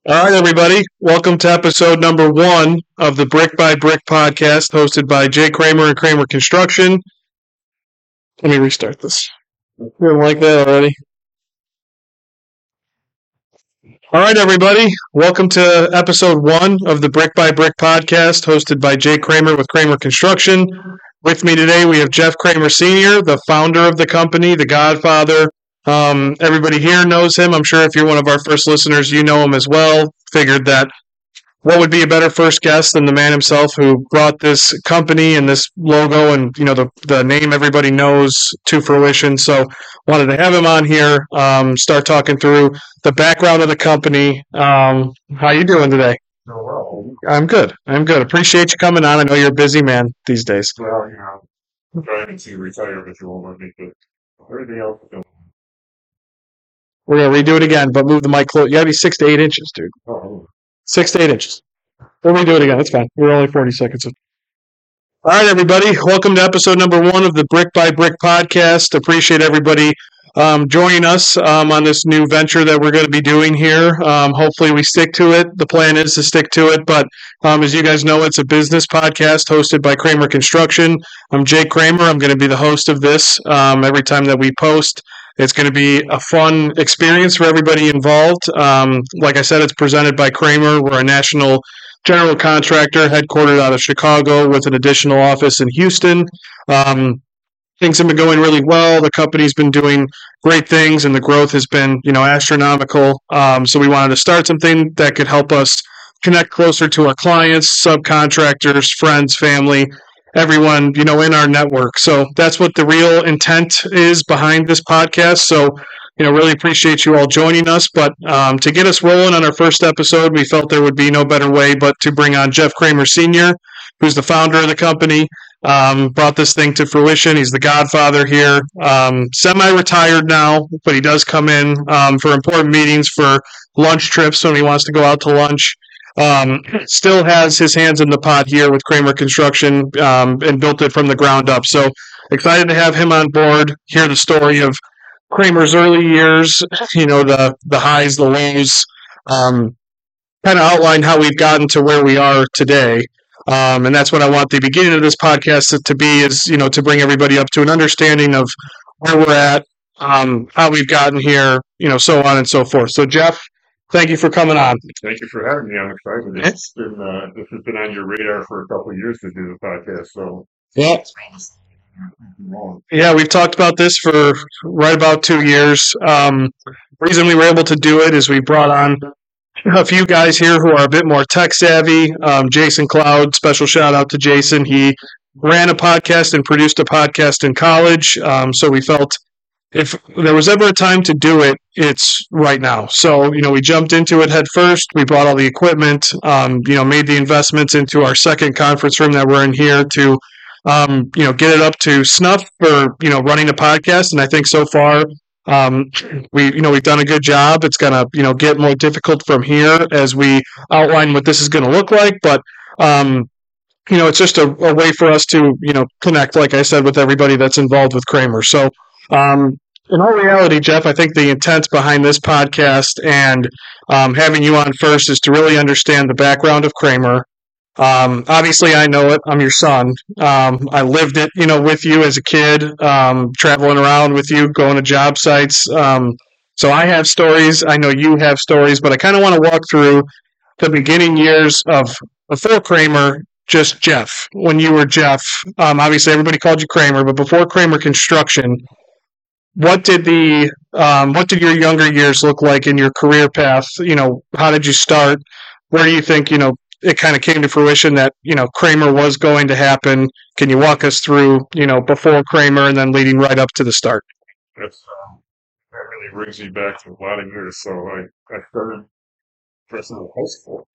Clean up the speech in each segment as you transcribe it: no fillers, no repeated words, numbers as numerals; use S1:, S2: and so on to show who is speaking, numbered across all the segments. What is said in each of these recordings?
S1: All right, everybody. Welcome to episode number 1 of the Brick by Brick podcast, hosted by Jay Kramer and Kramer Construction. Let me restart this. You didn't like that already? All right, everybody. Welcome to episode 1 of the Brick by Brick podcast, hosted by Jay Kramer with Kramer Construction. With me today, we have Jeff Kramer Sr., the founder of the company, the godfather. Everybody here knows him. I'm sure if you're one of our first listeners, you know him as well. Figured that what would be a better first guest than the man himself who brought this company and this logo and the name everybody knows to fruition. So wanted to have him on here, start talking through the background of the company. How you doing today?
S2: Oh, well.
S1: I'm good. Appreciate you coming on. I know you're a busy man these days.
S2: Well, I'm trying to retire, but you won't let me, but everything else is going.
S1: We're gonna redo it again, but move the mic close. You gotta be 6 to 8 inches, dude.
S2: Oh,
S1: 6 to 8 inches. We'll redo it again. It's fine. We're only 40 seconds. All right, everybody. Welcome to episode number 1 of the Brick by Brick podcast. Appreciate everybody joining us on this new venture that we're going to be doing here. Hopefully we stick to it. The plan is to stick to it, but as you guys know, it's a business podcast hosted by Kramer Construction. I'm Jake Kramer. I'm going to be the host of this every time that we post. It's going to be a fun experience for everybody involved. Like I said, it's presented by Kramer. We're a national general contractor headquartered out of Chicago with an additional office in Houston. Things have been going really well. The company's been doing great things, and the growth has been, astronomical. So we wanted to start something that could help us connect closer to our clients, subcontractors, friends, family, everyone, in our network. So that's what the real intent is behind this podcast. So, really appreciate you all joining us. But to get us rolling on our first episode, we felt there would be no better way but to bring on Jeff Kramer Sr., who's the founder of the company. Brought this thing to fruition. He's the godfather here. Semi-retired now, but he does come in for important meetings, for lunch trips when he wants to go out to lunch. Still has his hands in the pot here with Kramer Construction and built it from the ground up. So excited to have him on board, hear the story of Kramer's early years, the highs, the lows, kind of outline how we've gotten to where we are today. And that's what I want the beginning of this podcast to be, is, to bring everybody up to an understanding of where we're at, how we've gotten here, so on and so forth. So, Jeff, thank you for coming on.
S2: Thank you for having me. I'm excited. This has been on your radar for a couple of years to do the podcast, so
S1: Yeah. Yeah, we've talked about this for right about 2 years. Reason we were able to do it is we brought on a few guys here who are a bit more tech savvy. Jason Cloud, special shout out to Jason. He ran a podcast and produced a podcast in college. So we felt if there was ever a time to do it, it's right now. So, we jumped into it head first. We brought all the equipment, made the investments into our second conference room that we're in here to, get it up to snuff for, running a podcast. And I think so far, we've done a good job. It's going to, get more difficult from here as we outline what this is going to look like. But, it's just a way for us to, connect, like I said, with everybody that's involved with Kramer. So, in all reality, Jeff, I think the intent behind this podcast and having you on first is to really understand the background of Kramer. Obviously, I know it. I'm your son. I lived it, with you as a kid, traveling around with you, going to job sites. So I have stories. I know you have stories, but I kind of want to walk through the beginning years of before Kramer, just Jeff. When you were Jeff, obviously everybody called you Kramer, but before Kramer Construction, what did your younger years look like in your career path? How did you start? Where do you think, it kind of came to fruition that, Kramer was going to happen? Can you walk us through, before Kramer and then leading right up to the start?
S2: That really brings me back to a lot of years. So I started first in high school,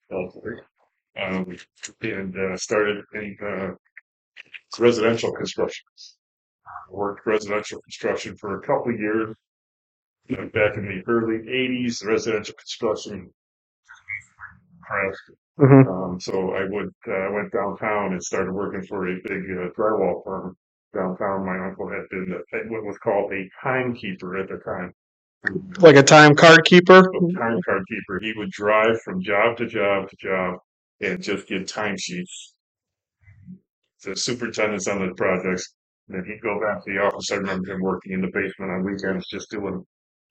S2: and started in residential construction. Worked residential construction for a couple of years. Back in the early 80s, residential construction crashed.
S1: Mm-hmm.
S2: So I went downtown and started working for a big drywall firm downtown. My uncle had been what was called a timekeeper at the time.
S1: Like a time card keeper.
S2: A time card keeper. He would drive from job to job to job and just give timesheets to superintendents on the projects. And then he'd go back to the office. I remember him working in the basement on weekends, just doing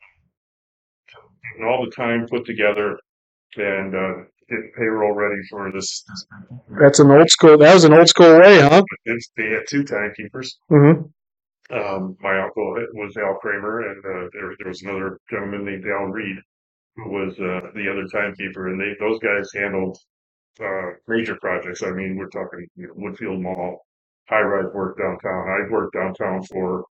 S2: all the time put together and get payroll ready for this.
S1: That's an old school. That was an old school way, huh?
S2: They had two timekeepers.
S1: Mm-hmm.
S2: My uncle was Al Kramer, and there was another gentleman named Al Reed who was the other timekeeper, and those guys handled major projects. I mean, we're talking Woodfield Mall, high-rise work downtown. I worked downtown for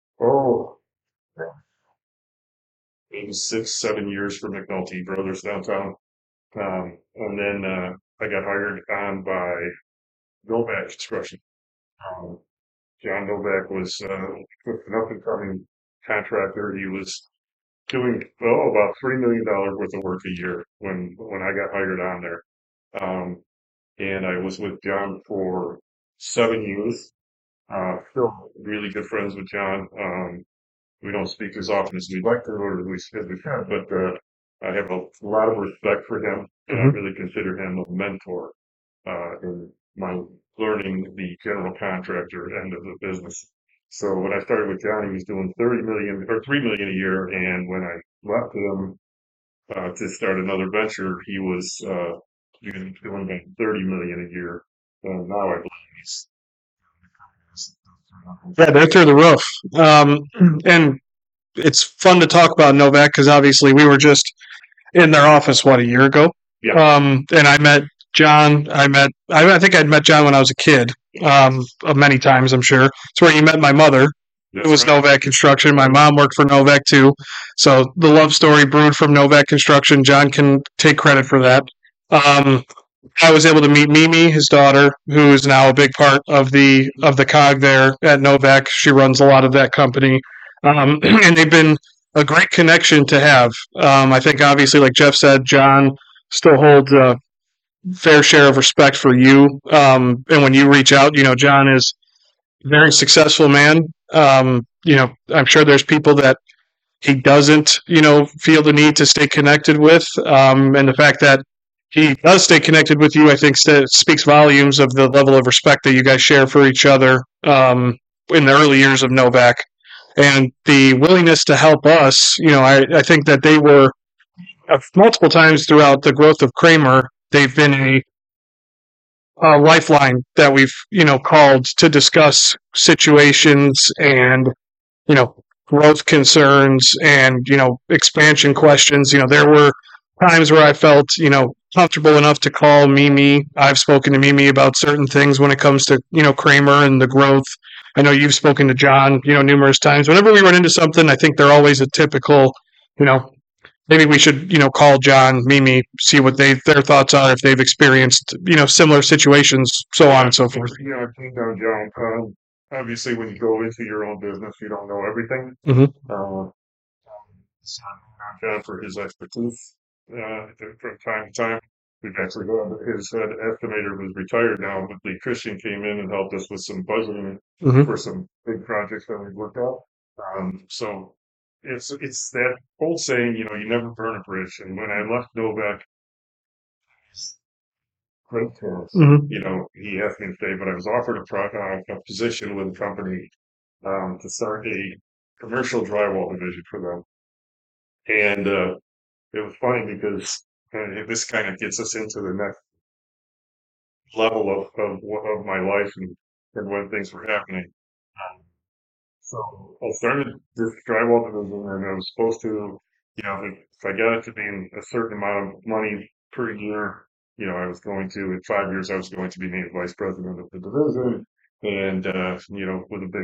S2: maybe 6, 7 years for McNulty Brothers downtown, and then I got hired on by Novak Construction. Um, John Novak was an up-and-coming contractor. He was doing about $3 million worth of work a year when I got hired on there. And I was with John for 7 years. Still really good friends with John. We don't speak as often as we'd like to, or as we can, but I have a lot of respect for him, and I really consider him a mentor in my learning the general contractor end of the business. So when I started with John, he was doing 30 million or 3 million a year, and when I left him to start another venture, he was doing about 30 million a year, and now I believe he's
S1: Yeah, they're through the roof. And it's fun to talk about Novak because obviously we were just in their office a year ago.
S2: Yeah.
S1: And I met John. I think I'd met John when I was a kid. Many times, I'm sure. It's where you met my mother. It was
S2: right.
S1: Novak Construction. My mom worked for Novak too. So the love story brewed from Novak Construction. John can take credit for that. I was able to meet Mimi, his daughter, who is now a big part of the cog there at Novak. She runs a lot of that company, and they've been a great connection to have. I think obviously, like Jeff said, John still holds a fair share of respect for you. And when you reach out, John is a very successful man. I'm sure there's people that he doesn't, feel the need to stay connected with. And the fact that he does stay connected with you, I think, speaks volumes of the level of respect that you guys share for each other in the early years of Novak. And the willingness to help us, I think that they were multiple times throughout the growth of Kramer, they've been a lifeline that we've, called to discuss situations and, growth concerns and, expansion questions. There were times where I felt, comfortable enough to call Mimi. I've spoken to Mimi about certain things when it comes to, Kramer and the growth. I know you've spoken to John, numerous times. Whenever we run into something, I think they're always a typical, maybe we should, call John, Mimi, see what their thoughts are if they've experienced, similar situations, so on and so forth.
S2: I think John. Obviously, when you go into your own business, you don't know everything. John for his expertise from time to time. We've actually his estimator was retired now, but Lee Christian came in and helped us with some budgeting for some big projects that we worked out. So it's that old saying, you never burn a bridge. And when I left Novak, great chance. He asked me to stay, but I was offered a position with a company to start a commercial drywall division for them. And it was funny because this kind of gets us into the next level of my life and when things were happening. So I started this drywall division, and I was supposed to, if I got it to being a certain amount of money per year, I was going to, in 5 years, I was going to be named vice president of the division, and with a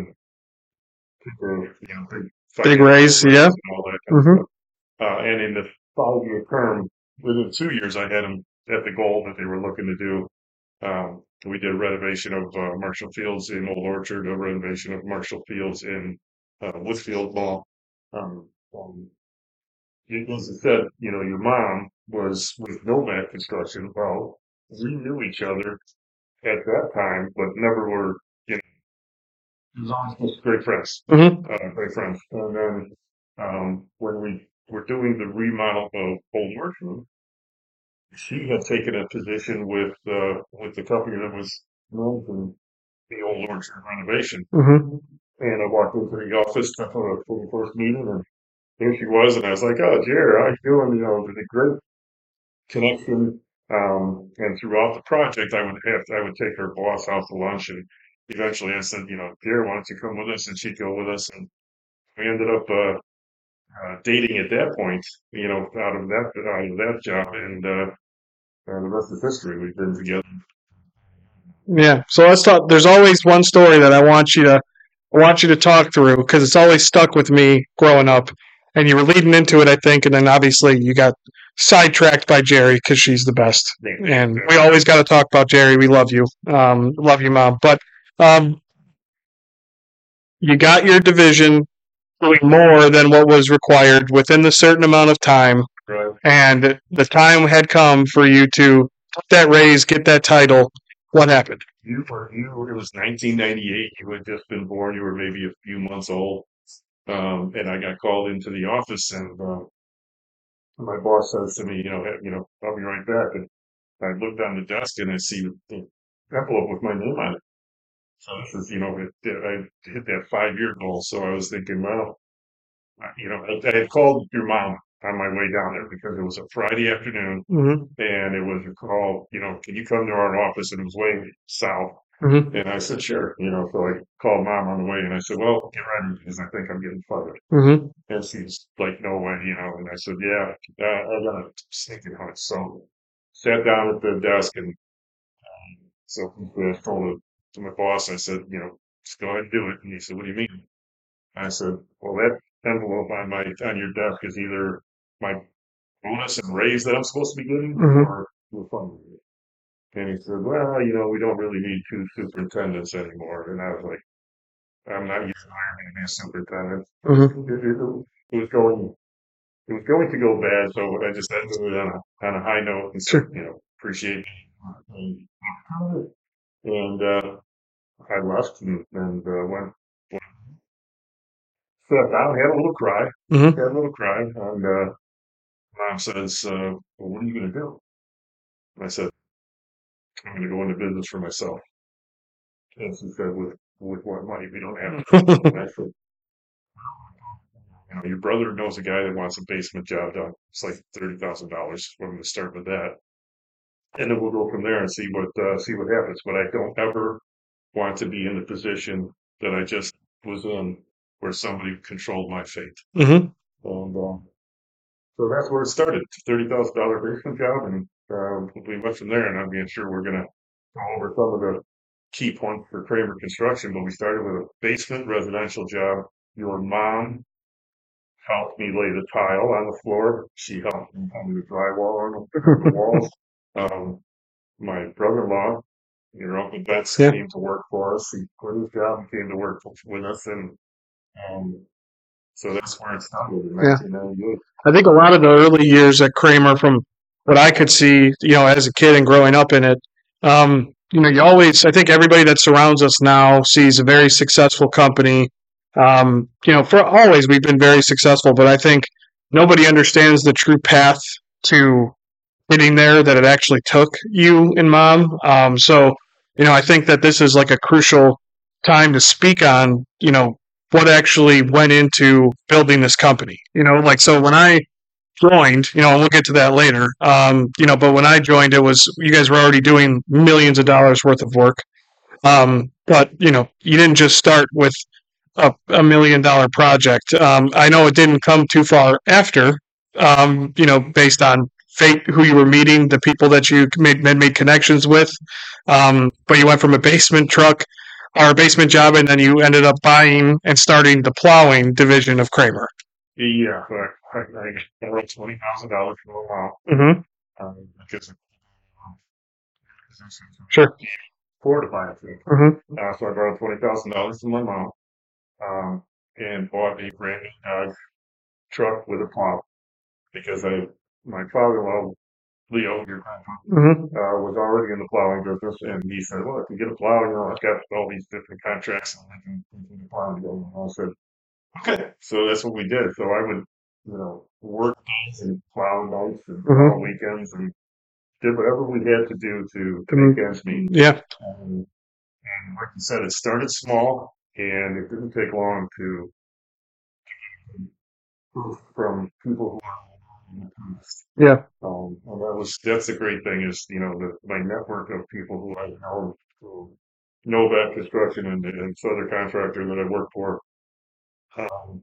S1: big raise, yeah,
S2: and all that kind of stuff. And in the 5-year term, within 2 years, I had them at the goal that they were looking to do. We did a renovation of Marshall Fields in Old Orchard, a renovation of Marshall Fields in Woodfield Mall. As I said, your mom was with Novak Construction. Well, we knew each other at that time, but never were, it was always just great friends. Great friends. And then when we were doing the remodel of Old Nordstrom, she had taken a position with the company that was managing the Old Nordstrom renovation.
S1: Mm-hmm.
S2: And I walked into the office for the first meeting, and there she was, and I was like, "Oh, Jared, how you doing?" You know, it was a great connection. And throughout the project, I would take her boss out to lunch, and eventually I said, you know, Jared, why don't you come with us? And she'd go with us, and we ended up dating at that point. You know, out of that job, and the rest is history. We've been together.
S1: Yeah. So let's talk. There's always one story that I want you to talk through because it's always stuck with me growing up. And you were leading into it, I think, and then obviously you got sidetracked by Jerry because she's the best. And we always got to talk about Jerry. We love you, Mom. But um, you got your division doing more than what was required within the certain amount of time,
S2: Right.
S1: and the time had come for you to get that raise, get that title. What happened?
S2: It was 1998. You had just been born. You were maybe a few months old. And I got called into the office, and my boss says to me, "Hey, I'll be right back." And I looked on the desk and I see the envelope with my name on it. So this is, I hit that 5-year goal. So I was thinking, well, I had called your mom on my way down there because it was a Friday afternoon,
S1: Mm-hmm.
S2: and it was a call, can you come to our office? And it was way south.
S1: Mm-hmm.
S2: And I said, sure. So I called mom on the way, and I said, well, get ready because I think I'm getting fired.
S1: Mm-hmm.
S2: And she's like, no way, and I said, yeah, I got a stinking hunch. So sat down at the desk, and so I told it to my boss. I said, just go ahead and do it. And he said, what do you mean? I said, well, that envelope on your desk is either my bonus and raise that I'm supposed to be getting,
S1: Mm-hmm.
S2: or we're funding it. And he said, well, we don't really need 2 superintendents anymore. And I was like, I'm not used to hiring to be a superintendent.
S1: Mm-hmm.
S2: It was going it was going to go bad, so I just ended it on a high note and said,
S1: Sure.
S2: appreciate it. And I left went sat down, had a little cry,
S1: Mm-hmm.
S2: and mom says, "Well, what are you going to do?" And I said, "I'm going to go into business for myself." And she said, "With what money? We don't have it." And I said, your brother knows a guy that wants a basement job done. It's like $30,000. We're going to start with that, and then we'll go from there and see what happens. But I don't ever want to be in the position that I just was in, where somebody controlled my fate.
S1: Mm-hmm.
S2: And so that's where it started. $30,000 basement job, and we went from there. And I'm being sure we're going to go over some of the key points for Kramer Construction. But we started with a basement residential job. Your mom helped me lay the tile on the floor. She helped me hang the drywall on the walls. Um, my brother-in-law, your Uncle Betts,
S1: Yeah.
S2: came to work for us. He quit his job and came to work with us, and um, so that's where it started in
S1: Yeah.
S2: 1998.
S1: I think a lot of the early years at Kramer, from what I could see, as a kid and growing up in it, you always, I think everybody that surrounds us now sees a very successful company. For always we've been very successful, but I think nobody understands the true path to getting there that it actually took you and mom. I think that this is like a crucial time to speak on, what actually went into building this company. So when I joined, and we'll get to that later. But when I joined, it was you guys were already doing millions of dollars worth of work. But you didn't just start with a $1 million project. I know it didn't come too far after. Based on fate, who you were meeting, the people that you made connections with. But you went from a basement truck or a basement job, and then you ended up buying and starting the plowing division of Kramer.
S2: Yeah, but I wrote $20,000 for a while.
S1: Mm-hmm.
S2: Because
S1: Sure.
S2: afford to buy a thing.
S1: Mm-hmm.
S2: So I borrowed $20,000 from my mom, and bought a brand new Dodge truck with a plow because my father-in-law, Leo, your grandfather,
S1: Mm-hmm.
S2: was already in the plowing business, and he said, "Well, if you get a plow, I've got all these different contracts, and I can put the plow together." And I said, Okay. So that's what we did. So I would, work nights and plow nights and
S1: Hmm.
S2: plow weekends and did whatever we had to do to
S1: Mm,
S2: make ends meet.
S1: yeah.
S2: And like you said, it started small and it didn't take long to from people who
S1: Yeah.
S2: and that's the great thing is, my network of people who I know who know about construction and other contractor that I work for. Um,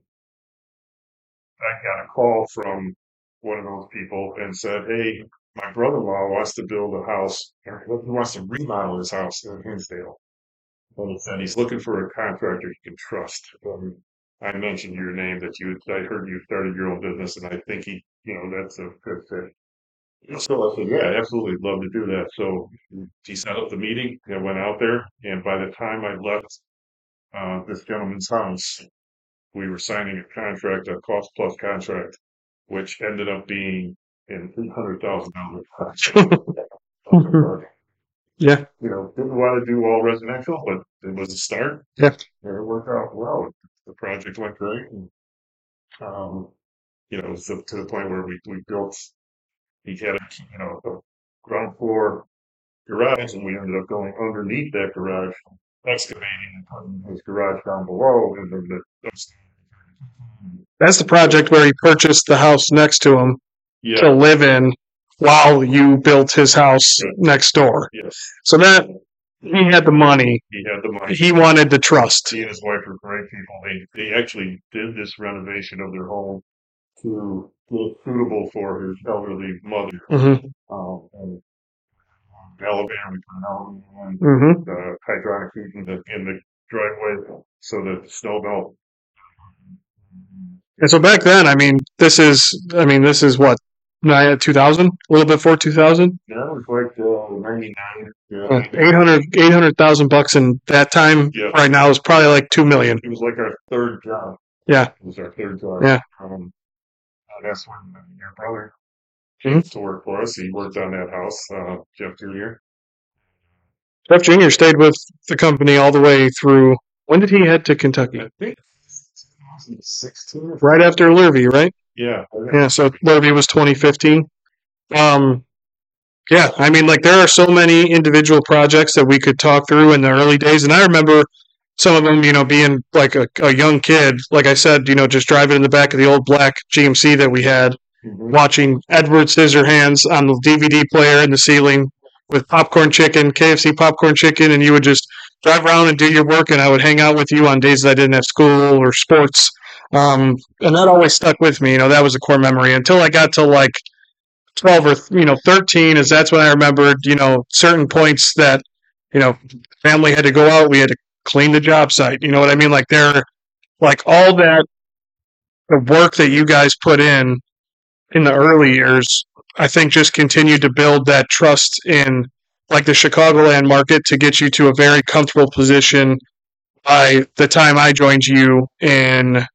S2: I got a call from one of those people and said, "Hey, my brother-in-law wants to build a house, or he wants to remodel his house in Hinsdale. And he said he's looking for a contractor he can trust." I mentioned your name I heard you started your own business, and I think that's a good fit. So I said, yeah, absolutely, love to do that. So he set up the meeting. I went out there, and by the time I left this gentleman's house, we were signing a contract, a cost plus contract, which ended up being an $800,000 project.
S1: Yeah.
S2: Didn't want to do all residential, but it was a start.
S1: Yeah.
S2: And it worked out well. The project went great. And, um, so to the point where we built, he had a ground floor garage, and we ended up going underneath that garage, excavating and putting his garage down below. And then
S1: That's the project where he purchased the house next to him to
S2: yeah,
S1: live in while you built his house
S2: yeah,
S1: next door.
S2: yes,
S1: So that he had the money.
S2: he had the money.
S1: He wanted the trust.
S2: He and his wife were great people. They actually did this renovation of their home to get suitable for his elderly mother.
S1: Hmm.
S2: And elevator, we put an elevator in,
S1: Hmm.
S2: the hydronic heat in the driveway so that the snow melt.
S1: And so back then, this is what, 2000, a little bit before 2000.
S2: That was like 99. Yeah,
S1: 800,000 bucks in that time.
S2: yeah.
S1: Right now is probably like 2 million.
S2: It was like our third job.
S1: Yeah.
S2: It was our third job.
S1: Yeah.
S2: That's when your brother
S1: Mhm.
S2: came to work for us. He worked on that house, Jeff Jr.
S1: Jeff Jr. stayed with the company all the way through. When did he head to Kentucky?
S2: I think 2016.
S1: Right after Lurvy, right?
S2: Yeah.
S1: Yeah. So Lurvy was 2015. Yeah, like there are so many individual projects that we could talk through in the early days, and I remember some of them, being like a young kid, like I said, just driving in the back of the old black GMC that we had, watching Edward Scissorhands on the DVD player in the ceiling with popcorn chicken, KFC popcorn chicken, and you would just drive around and do your work, and I would hang out with you on days that I didn't have school or sports, and that always stuck with me. That was a core memory until I got to like 12 or 13, is that's when I remembered certain points that family had to go out, we had to clean the job site, you know what I mean, like they're like all that, the work that you guys put in the early years, I think just continued to build that trust in like the Chicagoland market to get you to a very comfortable position by the time I joined you in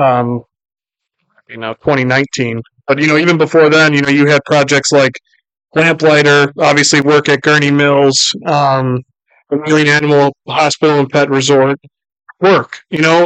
S1: 2019. But even before then, you had projects like Lamplighter, obviously work at Gurney Mills, the Wheeling Animal Hospital and Pet Resort work.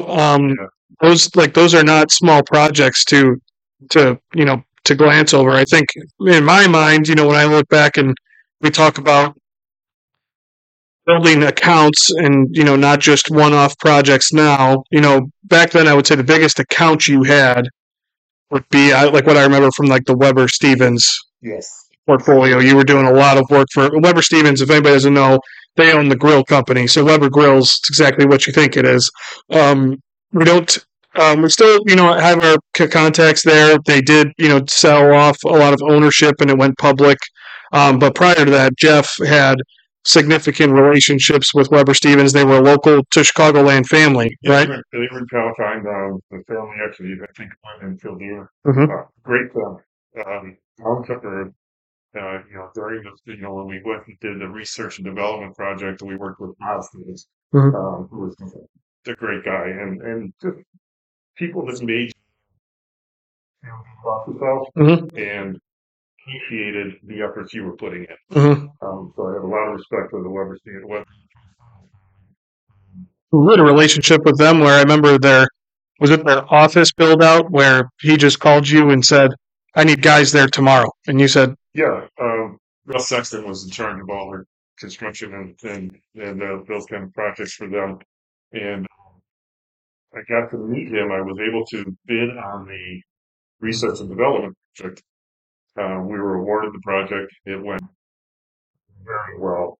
S1: Those are not small projects to glance over. I think in my mind, when I look back and we talk about building accounts and not just one-off projects now, back then I would say the biggest account you had would be like what I remember from like the Weber Stevens
S2: Yes.
S1: portfolio. You were doing a lot of work for Weber Stevens. If anybody doesn't know, they own the grill company. So Weber Grills, it's exactly what you think it is. We don't. We still, have our contacts there. They did, sell off a lot of ownership, and it went public. But prior to that, Jeff had significant relationships with Weber Stevens. They were a local to Chicagoland family,
S2: Yeah,
S1: right?
S2: they were in Palatine. The family actually, I think, went in Kildare.
S1: Mm-hmm.
S2: Great family. Mom took her, during when we went and did the research and development project, we worked with Bob Stevens,
S1: Mm-hmm.
S2: who was a great guy, and just people that made you feel good about yourself
S1: Mm-hmm.
S2: and appreciated the efforts you were putting in.
S1: Mm-hmm.
S2: So I have a lot of respect for the Weber Stevens.
S1: We had a relationship with them where I remember Was it the office build out where he just called you and said, I need guys there tomorrow? And you said,
S2: Yeah, Russ Sexton was in charge of all their construction and those kind of projects for them. And I got to meet him. I was able to bid on the research and development project. We were awarded the project. It went very well.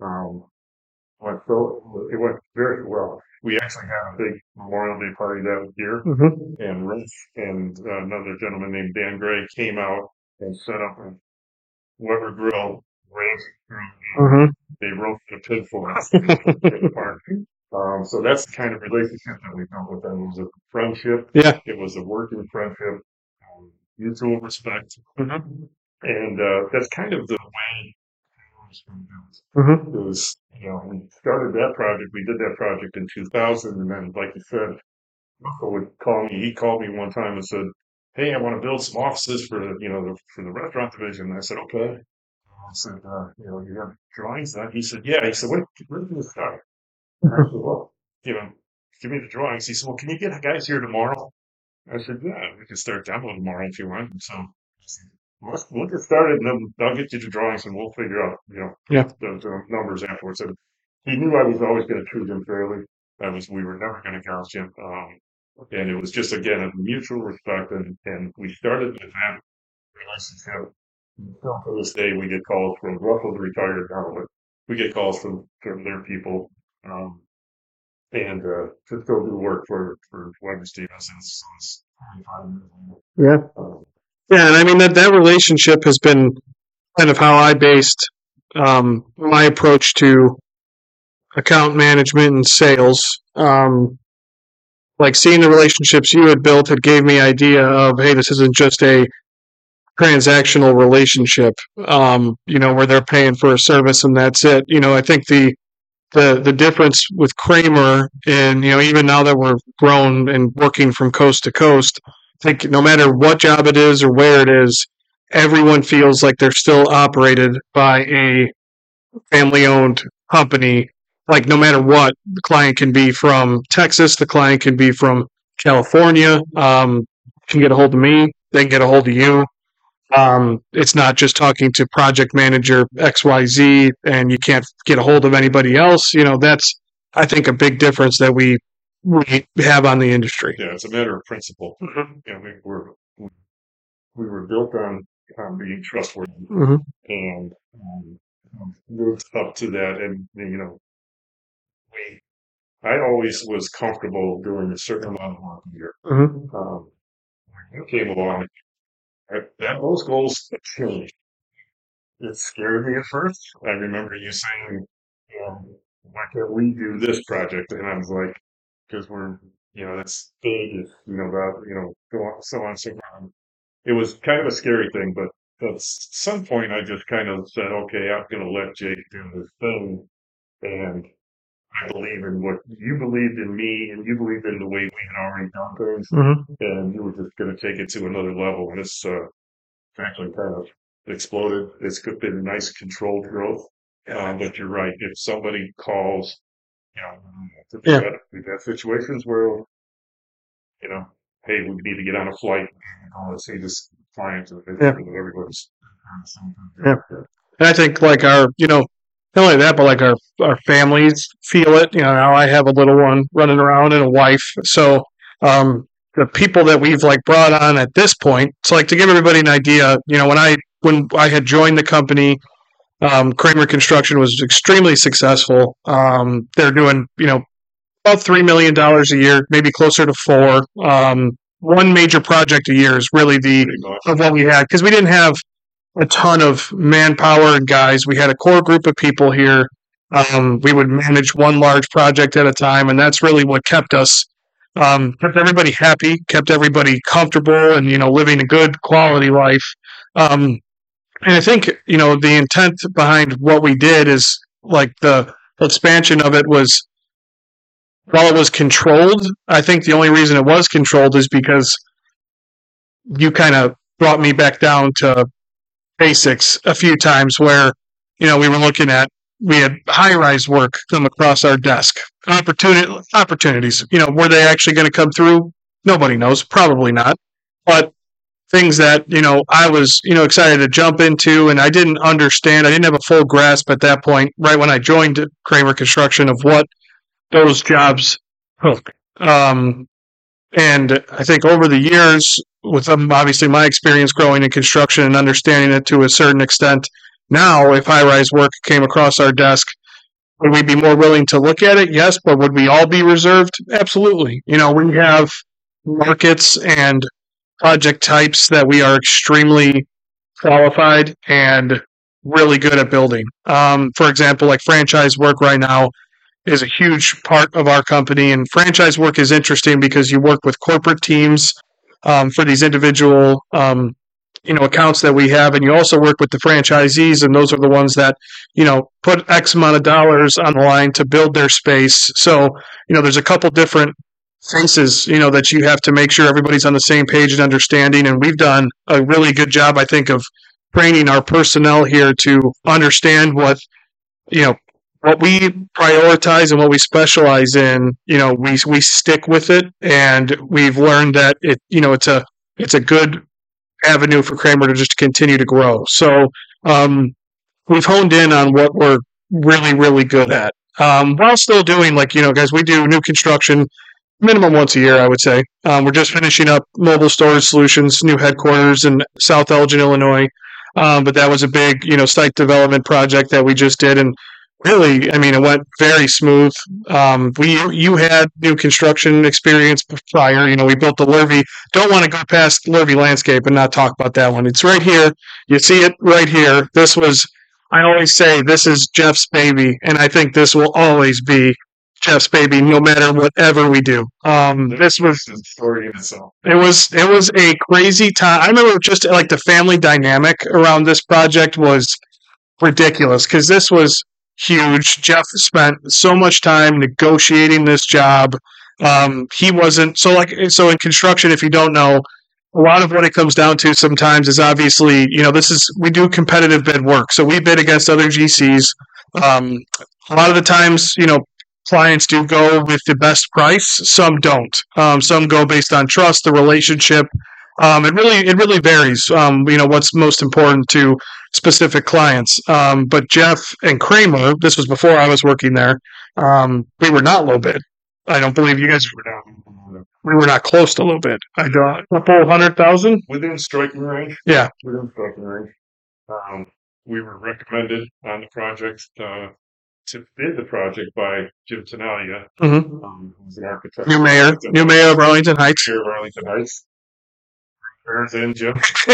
S2: It went very well. We actually had a big Memorial Day party that year, and Rich and another gentleman named Dan Gray came out and set up a Weber grill, raised through. They roasted a pig for us in the park. So that's the kind of relationship that we built with them. It was a friendship.
S1: Yeah.
S2: It was a working friendship, mutual respect, and that's kind of the way it was. You know, we started that project. We did that project in 2000, and then, like you said, Russell would call me. He called me one time and said, "Hey, I want to build some offices for for the restaurant division." And I said, "Okay." I said, "You have drawings done?" He said, "Yeah." He said, "When do you start?" I said, "Well, give me the drawings." He said, "Well, can you get guys here tomorrow?" I said, "Yeah, we can start demo tomorrow if you want." So we'll get started, and then I'll get you the drawings, and we'll figure out, the numbers afterwards. And he knew I was always going to treat him fairly. We were never going to gouge him. And it was just, again, a mutual respect, and we started with that relationship. Still to this day, we get calls from Russell's retired now, but we get calls from their people, and to still do work for Weber Stevens since 25 years.
S1: Yeah, and I mean that relationship has been kind of how I based my approach to account management and sales. Like seeing the relationships you had built had gave me idea of, hey, this isn't just a transactional relationship, where they're paying for a service and that's it. I think the difference with Kramer, and even now that we're grown and working from coast to coast, I think no matter what job it is or where it is, everyone feels like they're still operated by a family-owned company. Like no matter what, the client can be from Texas, the client can be from California. Can get a hold of me, they can get a hold of you. It's not just talking to project manager XYZ and you can't get a hold of anybody else. That's, I think, a big difference that we have on the industry.
S2: Yeah, it's a matter of principle. We were built on being trustworthy, and moved up to that. And I always was comfortable doing a certain amount of work a year. When you came along, those goals changed. It scared me at first. I remember you saying, "Why can't we do this project?" And I was like, "Because we're, that's big, so on and so on." It was kind of a scary thing, but at some point I just kind of said, "Okay, I'm going to let Jake do his thing, and I believe in what you believed in me, and you believed in the way we had already done things, and you were just going to take it to another level." And it's actually kind of exploded. It's been nice controlled growth. But you're right. If somebody calls, we've had situations where, hey, we need to get on a flight and see this client, and everybody's.
S1: And I think like our, not only that, but like our families feel it. Now I have a little one running around and a wife. So the people that we've like brought on at this point, so like to give everybody an idea, when I had joined the company, Kramer Construction was extremely successful. They're doing, about $3 million a year, maybe closer to $4 million. One major project a year is really of what we had, because we didn't have a ton of manpower and guys. We had a core group of people here. We would manage one large project at a time, and that's really what kept us, kept everybody happy, kept everybody comfortable, and living a good quality life. And I think the intent behind what we did is like the expansion of it was, while it was controlled, I think the only reason it was controlled is because you kind of brought me back down to basics a few times where, we had high-rise work come across our desk. Opportunities, were they actually going to come through? Nobody knows. Probably not. But things that, I was, excited to jump into, and I didn't understand. I didn't have a full grasp at that point, right when I joined Kramer Construction, of what those jobs took. And I think over the years, with obviously my experience growing in construction and understanding it to a certain extent, now if high-rise work came across our desk, would we be more willing to look at it? Yes, but would we all be reserved? Absolutely. We have markets and project types that we are extremely qualified and really good at building. For example, like franchise work right now is a huge part of our company, and franchise work is interesting because you work with corporate teams for these individual accounts that we have, and you also work with the franchisees, and those are the ones that put X amount of dollars on the line to build their space. So there's a couple different faces that you have to make sure everybody's on the same page and understanding, and we've done a really good job, I think, of training our personnel here to understand what we prioritize and what we specialize in. We stick with it, and we've learned that it's a good avenue for Kramer to just continue to grow. So we've honed in on what we're really, really good at, while still doing, guys, we do new construction minimum once a year, I would say. We're just finishing up Mobile Storage Solutions, new headquarters in South Elgin, Illinois. But that was a big, site development project that we just did, and really, it went very smooth. You had new construction experience prior. We built the Lurvy. Don't want to go past Lurvy Landscape and not talk about that one. It's right here. You see it right here. I always say, this is Jeff's baby, and I think this will always be Jeff's baby, no matter whatever we do. This was
S2: the story in itself.
S1: It was a crazy time. I remember just like the family dynamic around this project was ridiculous, because this was huge. Jeff spent so much time negotiating this job. He wasn't so in construction, if you don't know, a lot of what it comes down to sometimes is obviously, we do competitive bid work. So we bid against other GCs. A lot of the times, clients do go with the best price. Some don't. Some go based on trust, the relationship. It really varies. What's most important to specific clients. But Jeff and Kramer, this was before I was working there. We were not low bid. I don't believe you guys were down. We were not close to low bid. A couple 100,000
S2: within striking range.
S1: Yeah,
S2: within striking range. We were recommended on the project to bid the project by Jim Tenalia, who's an architect.
S1: New mayor of Arlington Heights.
S2: Mayor of Arlington Heights. There's in Jim.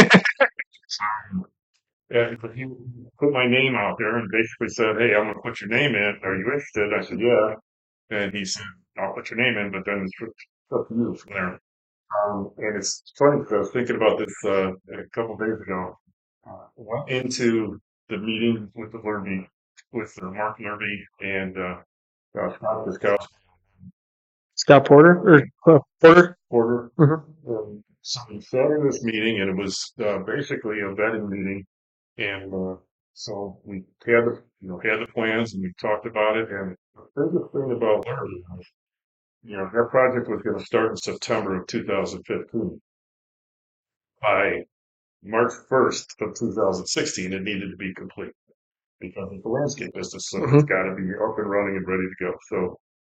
S2: But he put my name out there and basically said, "Hey, I'm going to put your name in. Are you interested?" I said, "Yeah." And he said, "I'll put your name in, but then it's up to you from there." And it's funny because I was thinking about this a couple days ago. Went into the meeting with the Lurvy, with Mark Lurvy and Scott Guskowski.
S1: Scott Porter or Porter?
S2: Porter.
S1: Mm-hmm.
S2: So we sat in this meeting, and it was basically a vetting meeting, and so we had the plans, and we talked about it. And the biggest thing about Lurvy was, their project was going to start in September of 2015. By March 1st of 2016, it needed to be complete because it's a landscape business, so it's got to be up and running and ready to go. So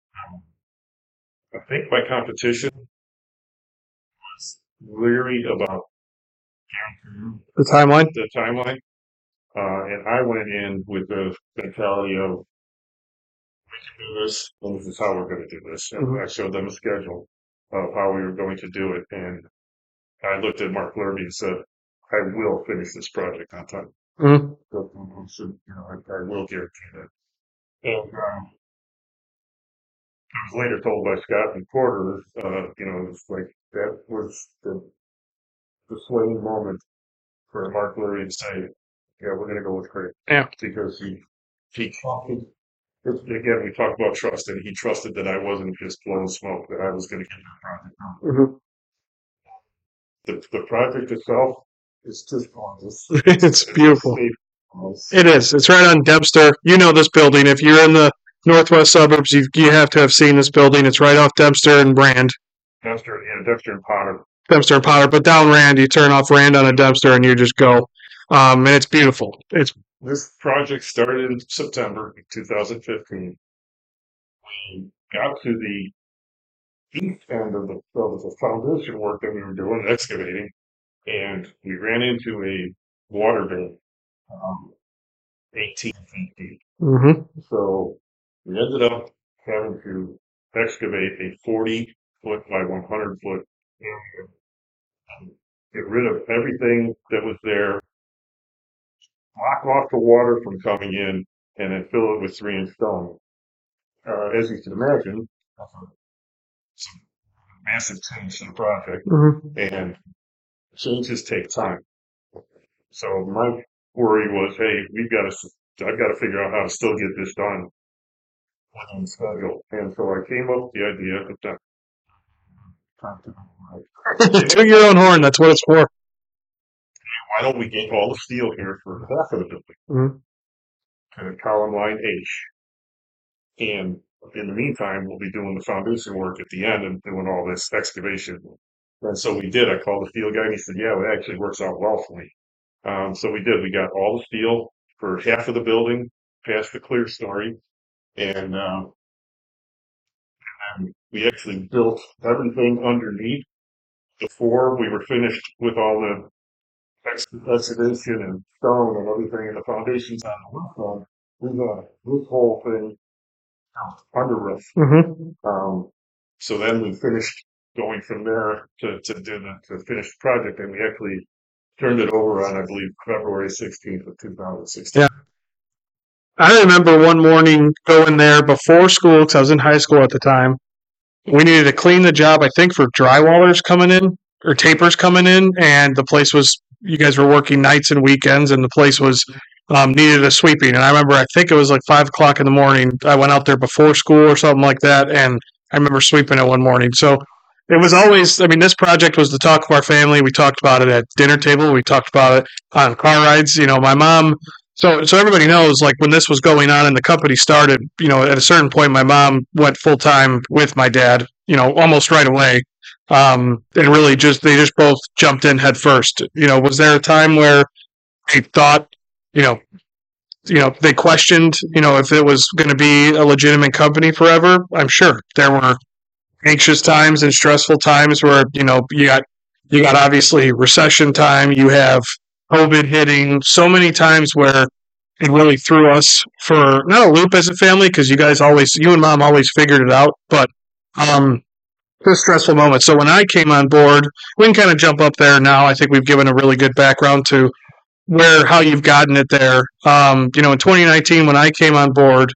S2: I think my competition was leery about
S1: the timeline.
S2: And I went in with the mentality of, we can do this, and this is how we're going to do this. And I showed them a schedule of how we were going to do it, and I looked at Mark Lurvy and said, "I will finish this project on time." So, I will guarantee that. And I was later told by Scott and Porter, it's like that was the swaying moment for Mark Lurvy to say, "Yeah, we're going to go with Craig."
S1: Yeah.
S2: Because he trusted. Again, we talked about trust, and he trusted that I wasn't just blowing smoke, that I was going to get the project done. The project itself is just gorgeous.
S1: It's beautiful. It is. It's right on Dempster. You know this building. If you're in the northwest suburbs, you have to have seen this building. It's right off Dempster and Brand.
S2: Dempster and Potter.
S1: Dempster and Potter, but down Rand, you turn off Rand on a Dempster and you just go. And it's beautiful.
S2: This project started in September 2015. We got to the east end of the foundation work that we were doing, excavating, and we ran into a water main, 18 feet deep.
S1: Mm-hmm.
S2: So we ended up having to excavate a 40-foot by 100-foot area, get rid of everything that was there, block off the water from coming in, and then fill it with 3-inch stone. As you can imagine, some massive change to the project, and changes take time. So my worry was, hey, I've got to figure out how to still get this done within schedule. And so I came up with the idea of that.
S1: Toot your own horn. That's what it's for.
S2: Why don't we get all the steel here for half of the building? And a column line H. And in the meantime, we'll be doing the foundation work at the end and doing all this excavation. And so we did. I called the steel guy and he said, yeah, it actually works out well for me. So we did. We got all the steel for half of the building past the clear story. And we actually built everything underneath before we were finished with all the excavation and stone and everything and the foundations on the roof on. We got this whole thing under roof. So then we finished going from there to finish the project, and we actually turned it over on, I believe, February 16th of 2016.
S1: Yeah. I remember one morning going there before school, because I was in high school at the time. We needed to clean the job, I think, for drywallers coming in, or tapers coming in, and the place was, you guys were working nights and weekends, and the place was needed a sweeping. And I remember, I think it was like 5 o'clock in the morning. I went out there before school or something like that, and I remember sweeping it one morning. So it was always, I mean, this project was the talk of our family. We talked about it at dinner table. We talked about it on car rides. You know, my mom, so everybody knows, like, when this was going on and the company started, you know, at a certain point, my mom went full time with my dad, you know, almost right away. And really they just both jumped in head first. You know, was there a time where they thought, you know, they questioned, you know, if it was going to be a legitimate company forever? I'm sure there were anxious times and stressful times where, you know, you got obviously recession time. You have COVID hitting, so many times where it really threw us for not a loop as a family, because you and mom always figured it out, but a stressful moment. So when I came on board, we can kind of jump up there now. I think we've given a really good background to how you've gotten it there. You know, in 2019, when I came on board,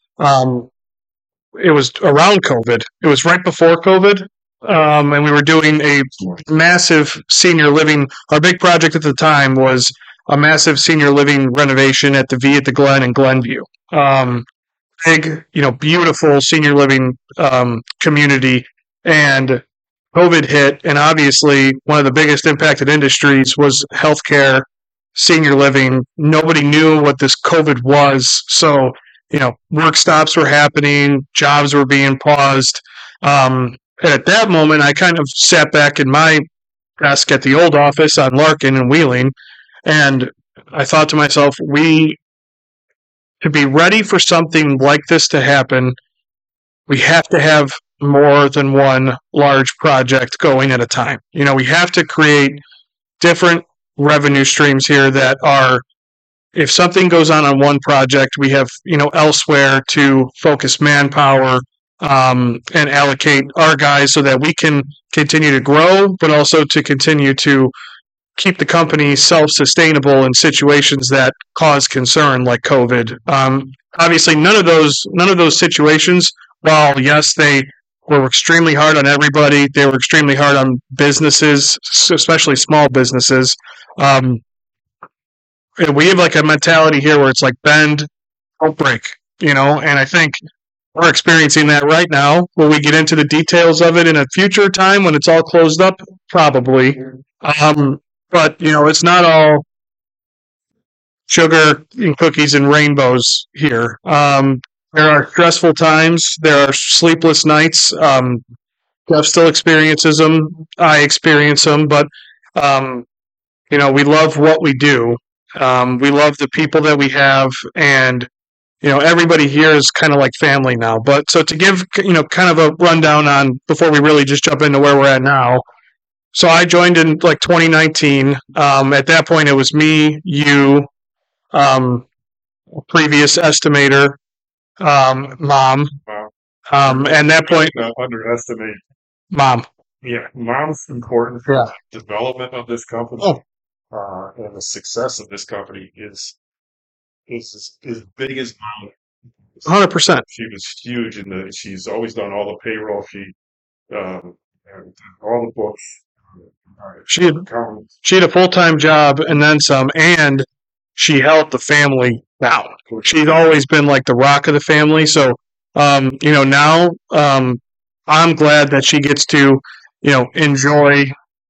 S1: it was around COVID. It was right before COVID. And we were doing a massive senior living. Our big project at the time was a massive senior living renovation at the V at the Glen in Glenview. Big, you know, beautiful senior living community. And COVID hit, and obviously one of the biggest impacted industries was healthcare, senior living. Nobody knew what this COVID was. So, you know, work stops were happening, jobs were being paused. And at that moment, I kind of sat back in my desk at the old office on Larkin and Wheeling, and I thought to myself, to be ready for something like this to happen, we have to have more than one large project going at a time. You know, we have to create different revenue streams here that are, if something goes on one project, we have, you know, elsewhere to focus manpower and allocate our guys so that we can continue to grow, but also to continue to keep the company self-sustainable in situations that cause concern, like COVID. Obviously, none of those situations, while yes, they were extremely hard on everybody, they were extremely hard on businesses, especially small businesses. And we have like a mentality here where it's like bend, don't break, you know, and I think we're experiencing that right now. Will we get into the details of it in a future time when it's all closed up? Probably. But, you know, it's not all sugar and cookies and rainbows here. There are stressful times. There are sleepless nights. Jeff still experiences them. I experience them, but we love what we do. We love the people that we have, and everybody here is kind of like family now. But so to give kind of a rundown on before we really just jump into where we're at now. So I joined in like 2019. At that point, it was me, you, previous estimator, mom.
S2: Wow.
S1: And that point,
S2: Not underestimate.
S1: mom.
S2: Yeah, mom's important for
S1: Yeah.
S2: the development of this company,
S1: Oh.
S2: and the success of this company is as big as mom.
S1: 100%.
S2: She was huge she's always done all the payroll. She and all the books.
S1: She had
S2: Accountants.
S1: She had a full-time job and then some, and she held the family down. She's always been like the rock of the family. So, now I'm glad that she gets to, enjoy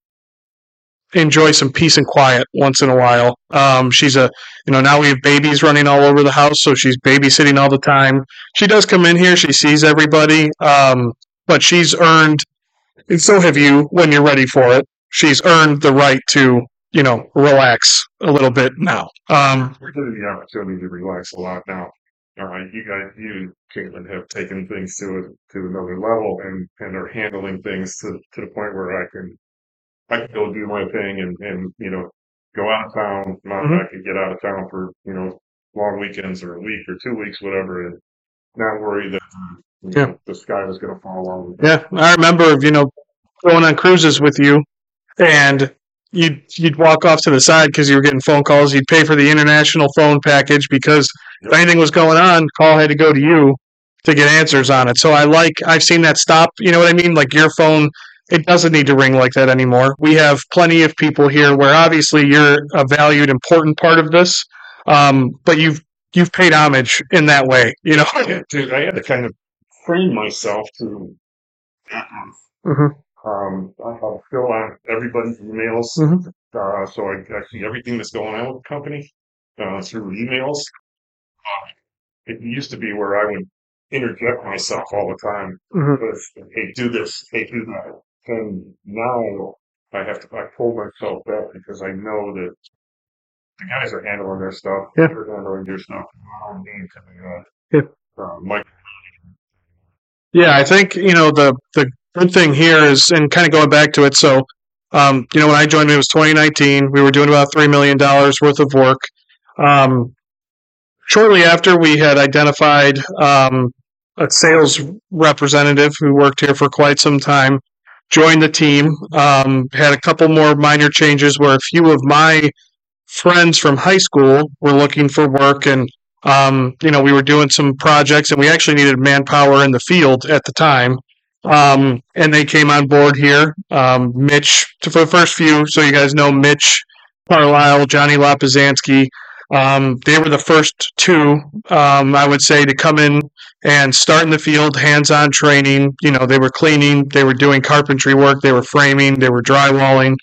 S1: some peace and quiet once in a while. She's now we have babies running all over the house, so she's babysitting all the time. She does come in here. She sees everybody, but she's earned, and so have you when you're ready for it. She's earned the right to, relax a little bit now.
S2: We're getting the opportunity to relax a lot now. You, Caitlin, have taken things to another level and are handling things to the point where I can go do my thing and go out of town. I can get out of town for long weekends or a week or 2 weeks, whatever, and not worry that the sky is going to fall on.
S1: Yeah, I remember going on cruises with you, and you'd walk off to the side because you were getting phone calls. You'd pay for the international phone package because if anything was going on, call had to go to you to get answers on it. So I've seen that stop. You know what I mean? Like your phone, it doesn't need to ring like that anymore. We have plenty of people here where obviously you're a valued, important part of this, but you've paid homage in that way.
S2: Dude, I had to kind of train myself to. I fill out everybody's emails, so I see everything that's going on with the company through emails. It used to be where I would interject myself all the time with, "Hey, do this. Hey, do that." And now I pull myself back because I know that the guys are handling their stuff.
S1: Yeah.
S2: They're handling their stuff. I don't need to Mike.
S1: Yeah, I think the good thing here is, and kind of going back to it. So, when I joined, it was 2019. We were doing about $3 million worth of work. Shortly after, we had identified a sales representative who worked here for quite some time, joined the team, had a couple more minor changes where a few of my friends from high school were looking for work, and we were doing some projects, and we actually needed manpower in the field at the time. And they came on board here. Mitch, for the first few, so you guys know Mitch Carlisle, Johnny Lapizanski. They were the first two, I would say, to come in and start in the field, hands-on training. They were cleaning, they were doing carpentry work, they were framing, they were drywalling,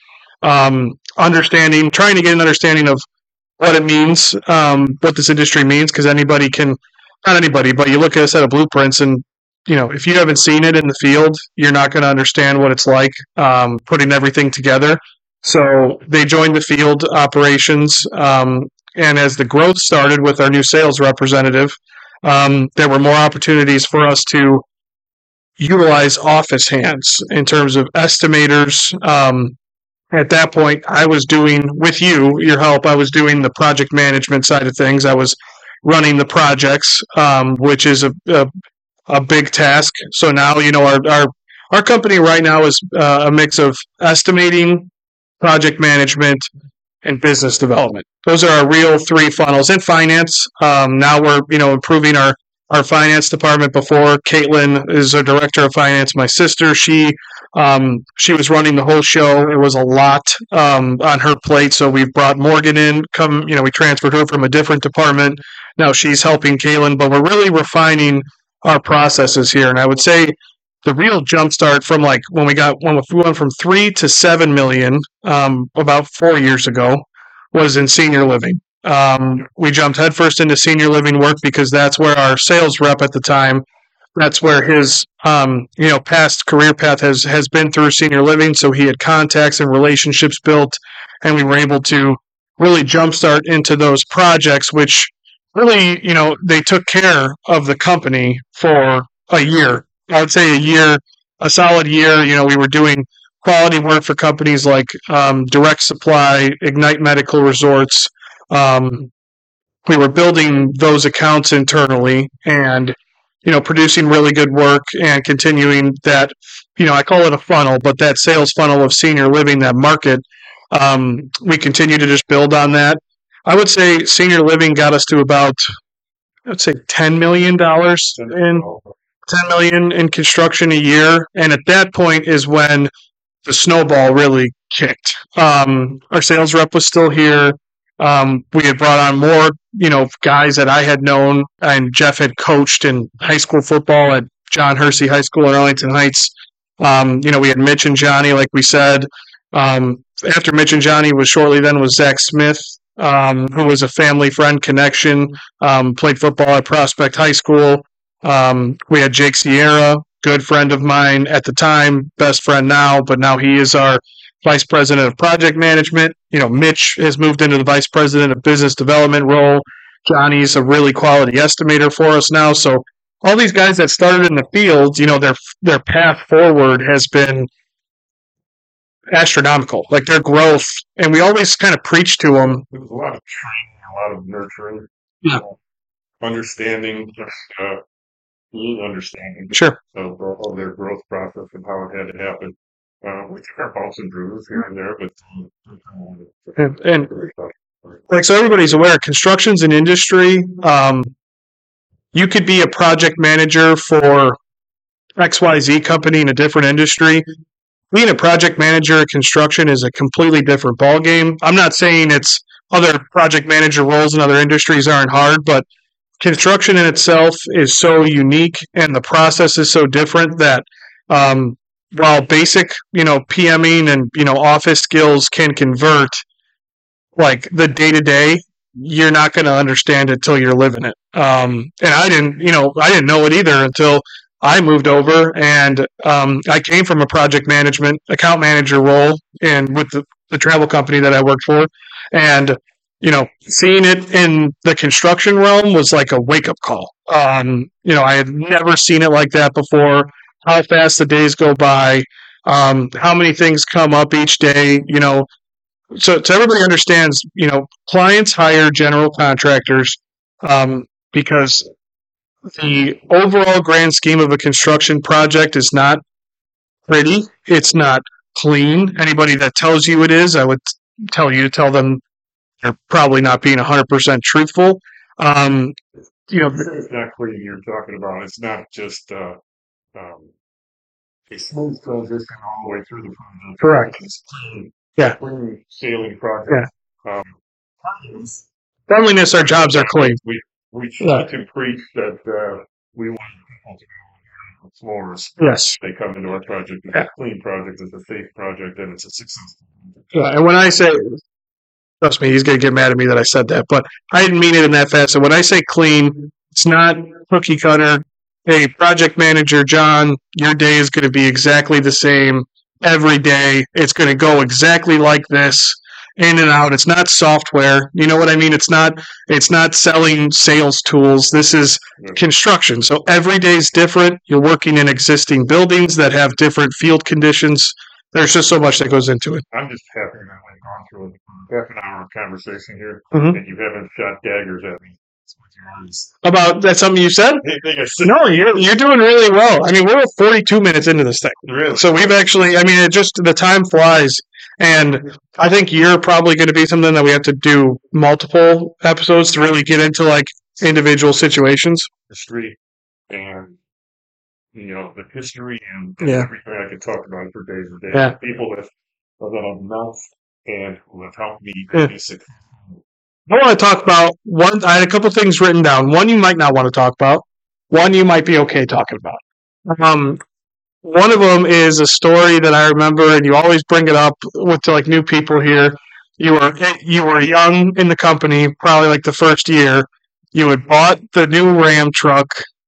S1: trying to get an understanding of what it means, what this industry means, because not anybody, but you look at a set of blueprints and, if you haven't seen it in the field, you're not going to understand what it's like putting everything together. So they joined the field operations, and as the growth started with our new sales representative, there were more opportunities for us to utilize office hands in terms of estimators. At that point, I was doing, with your help, I was doing the project management side of things. I was running the projects, which is a big task. So now, our company right now is a mix of estimating, project management, and business development. Those are our real three funnels. And finance. Now we're improving our finance department. Before, Caitlin is our director of finance. My sister, she was running the whole show. It was a lot on her plate. So we've brought Morgan in. We transferred her from a different department. Now she's helping Caitlin, but we're really refining our processes here. And I would say the real jumpstart from when we went from 3 to 7 million about 4 years ago was in senior living. We jumped headfirst into senior living work because that's where our sales rep at the time That's where his past career path has been through senior living. So he had contacts and relationships built, and we were able to really jumpstart into those projects, which really, they took care of the company for a year. I would say a year, a solid year. We were doing quality work for companies like Direct Supply, Ignite Medical Resorts. We were building those accounts internally and, producing really good work and continuing that, I call it a funnel, but that sales funnel of senior living, that market, we continue to just build on that. I would say senior living got us to about, $10 million in construction a year. And at that point is when the snowball really kicked. Our sales rep was still here. We had brought on more, guys that I had known and Jeff had coached in high school football at John Hersey High School in Arlington Heights. We had Mitch and Johnny, like we said. After Mitch and Johnny was Zach Smith, who was a family friend connection, played football at Prospect High School. We had Jake Sierra, good friend of mine at the time, best friend now, but now he is our vice president of project management. Mitch has moved into the vice president of business development role. Johnny's a really quality estimator for us now. So all these guys that started in the field, their path forward has been astronomical, like their growth. And we always kind of preach to them.
S2: There was a lot of training, a lot of nurturing, understanding, understanding
S1: Sure.
S2: of their growth process and how it had to happen. We took our bumps and bruises here and there, but
S1: and like, so everybody's aware, construction's an industry. You could be a project manager for XYZ company in a different industry. Being a project manager at construction is a completely different ballgame. I'm not saying it's other project manager roles in other industries aren't hard, but construction in itself is so unique and the process is so different that while basic, PMing and, office skills can convert, like the day-to-day, you're not going to understand it till you're living it. And I didn't know it either until I moved over, and I came from a project management account manager role and with the travel company that I worked for. And, seeing it in the construction realm was like a wake-up call. I had never seen it like that before. How fast the days go by, how many things come up each day, So everybody understands, clients hire general contractors because the overall grand scheme of a construction project is not pretty. It's not clean. Anybody that tells you it is, I would tell them they're probably not being 100% truthful.
S2: It's not clean you're talking about. It's not just a smooth transition all the way through the project.
S1: Correct.
S2: It's clean.
S1: Yeah.
S2: Clean sailing project.
S1: Yeah. Cleanliness, our jobs are clean.
S2: We try to preach that we want people to go on the floors.
S1: Yes.
S2: They come into our project. It's a clean project. It's a safe project, and it's a successful project.
S1: Yeah, and when I say, trust me, he's going to get mad at me that I said that, but I didn't mean it in that facet. When I say clean, it's not cookie cutter. Hey, project manager John, your day is going to be exactly the same every day. It's going to go exactly like this, in and out. It's not software. You know what I mean? It's not selling sales tools. This is construction. So every day is different. You're working in existing buildings that have different field conditions. There's just so much that goes into it.
S2: I'm just happy that we've gone through half an hour of conversation here, and you haven't shot daggers at me.
S1: About that's something you said? No, you're doing really well. I mean, we're 42 minutes into this thing.
S2: Really?
S1: So we've actually, the time flies. And I think you're probably going to be something that we have to do multiple episodes to really get into like individual situations.
S2: History and the history and everything I could talk about for days and days.
S1: Yeah.
S2: People that I've met and who have helped me be successful.
S1: I want to talk about one. I had a couple things written down. One you might not want to talk about. One you might be okay talking about. One of them is a story that I remember, and you always bring it up with like new people here. You were young in the company, probably like the first year. You had bought the new Ram truck,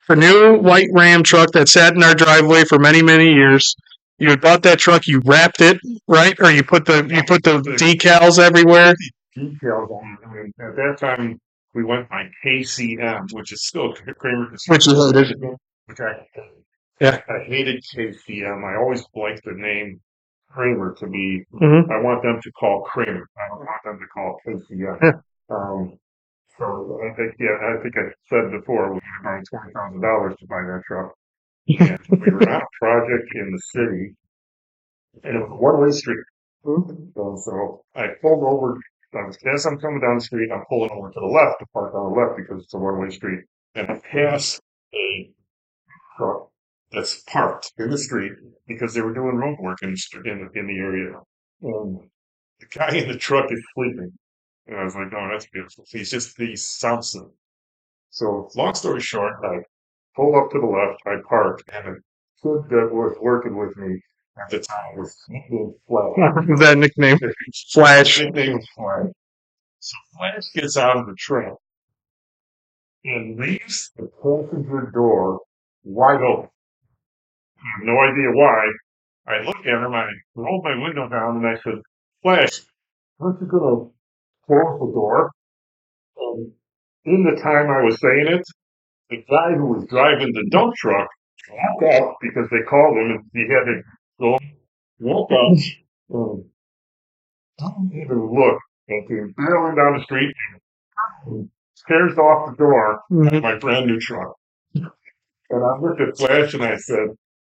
S1: The new white Ram truck that sat in our driveway for many, many years. You had bought that truck, you wrapped it, right? Or you put the decals everywhere.
S2: Details on it. I mean, at that time, we went by KCM, which is still Kramer
S1: Which you hated.
S2: Which I
S1: Yeah.
S2: I hated KCM. I always liked the name Kramer to be.
S1: Mhm.
S2: I want them to call Kramer. I don't want them to call KCM.
S1: Yeah.
S2: So I think I said before we were buying $20,000 to buy that truck. And we were on a project in the city, and it was a one-way street. So I pulled over. As I'm coming down the street, I'm pulling over to the left to park on the left because it's a one-way street. And I pass a truck that's parked in the street because they were doing road work in the area. And the guy in the truck is sleeping. And I was like, "Oh, that's beautiful." He sounds asleep. So long story short, I pull up to the left, I park, and a kid that was working with me at the time was nicknamed Flash.
S1: That nickname, Flash.
S2: Nickname was Flash. So Flash gets out of the truck and leaves the passenger door wide open. I have no idea why. I looked at him, I rolled my window down, and I said, "Flash, aren't you going to close the door?" And in the time I was saying it, the guy who was driving the dump truck woke up because they called him and he had to go, woke up, and didn't even look, and came barreling down the street and scares off the door of my brand new truck. And I looked at Flash and I said,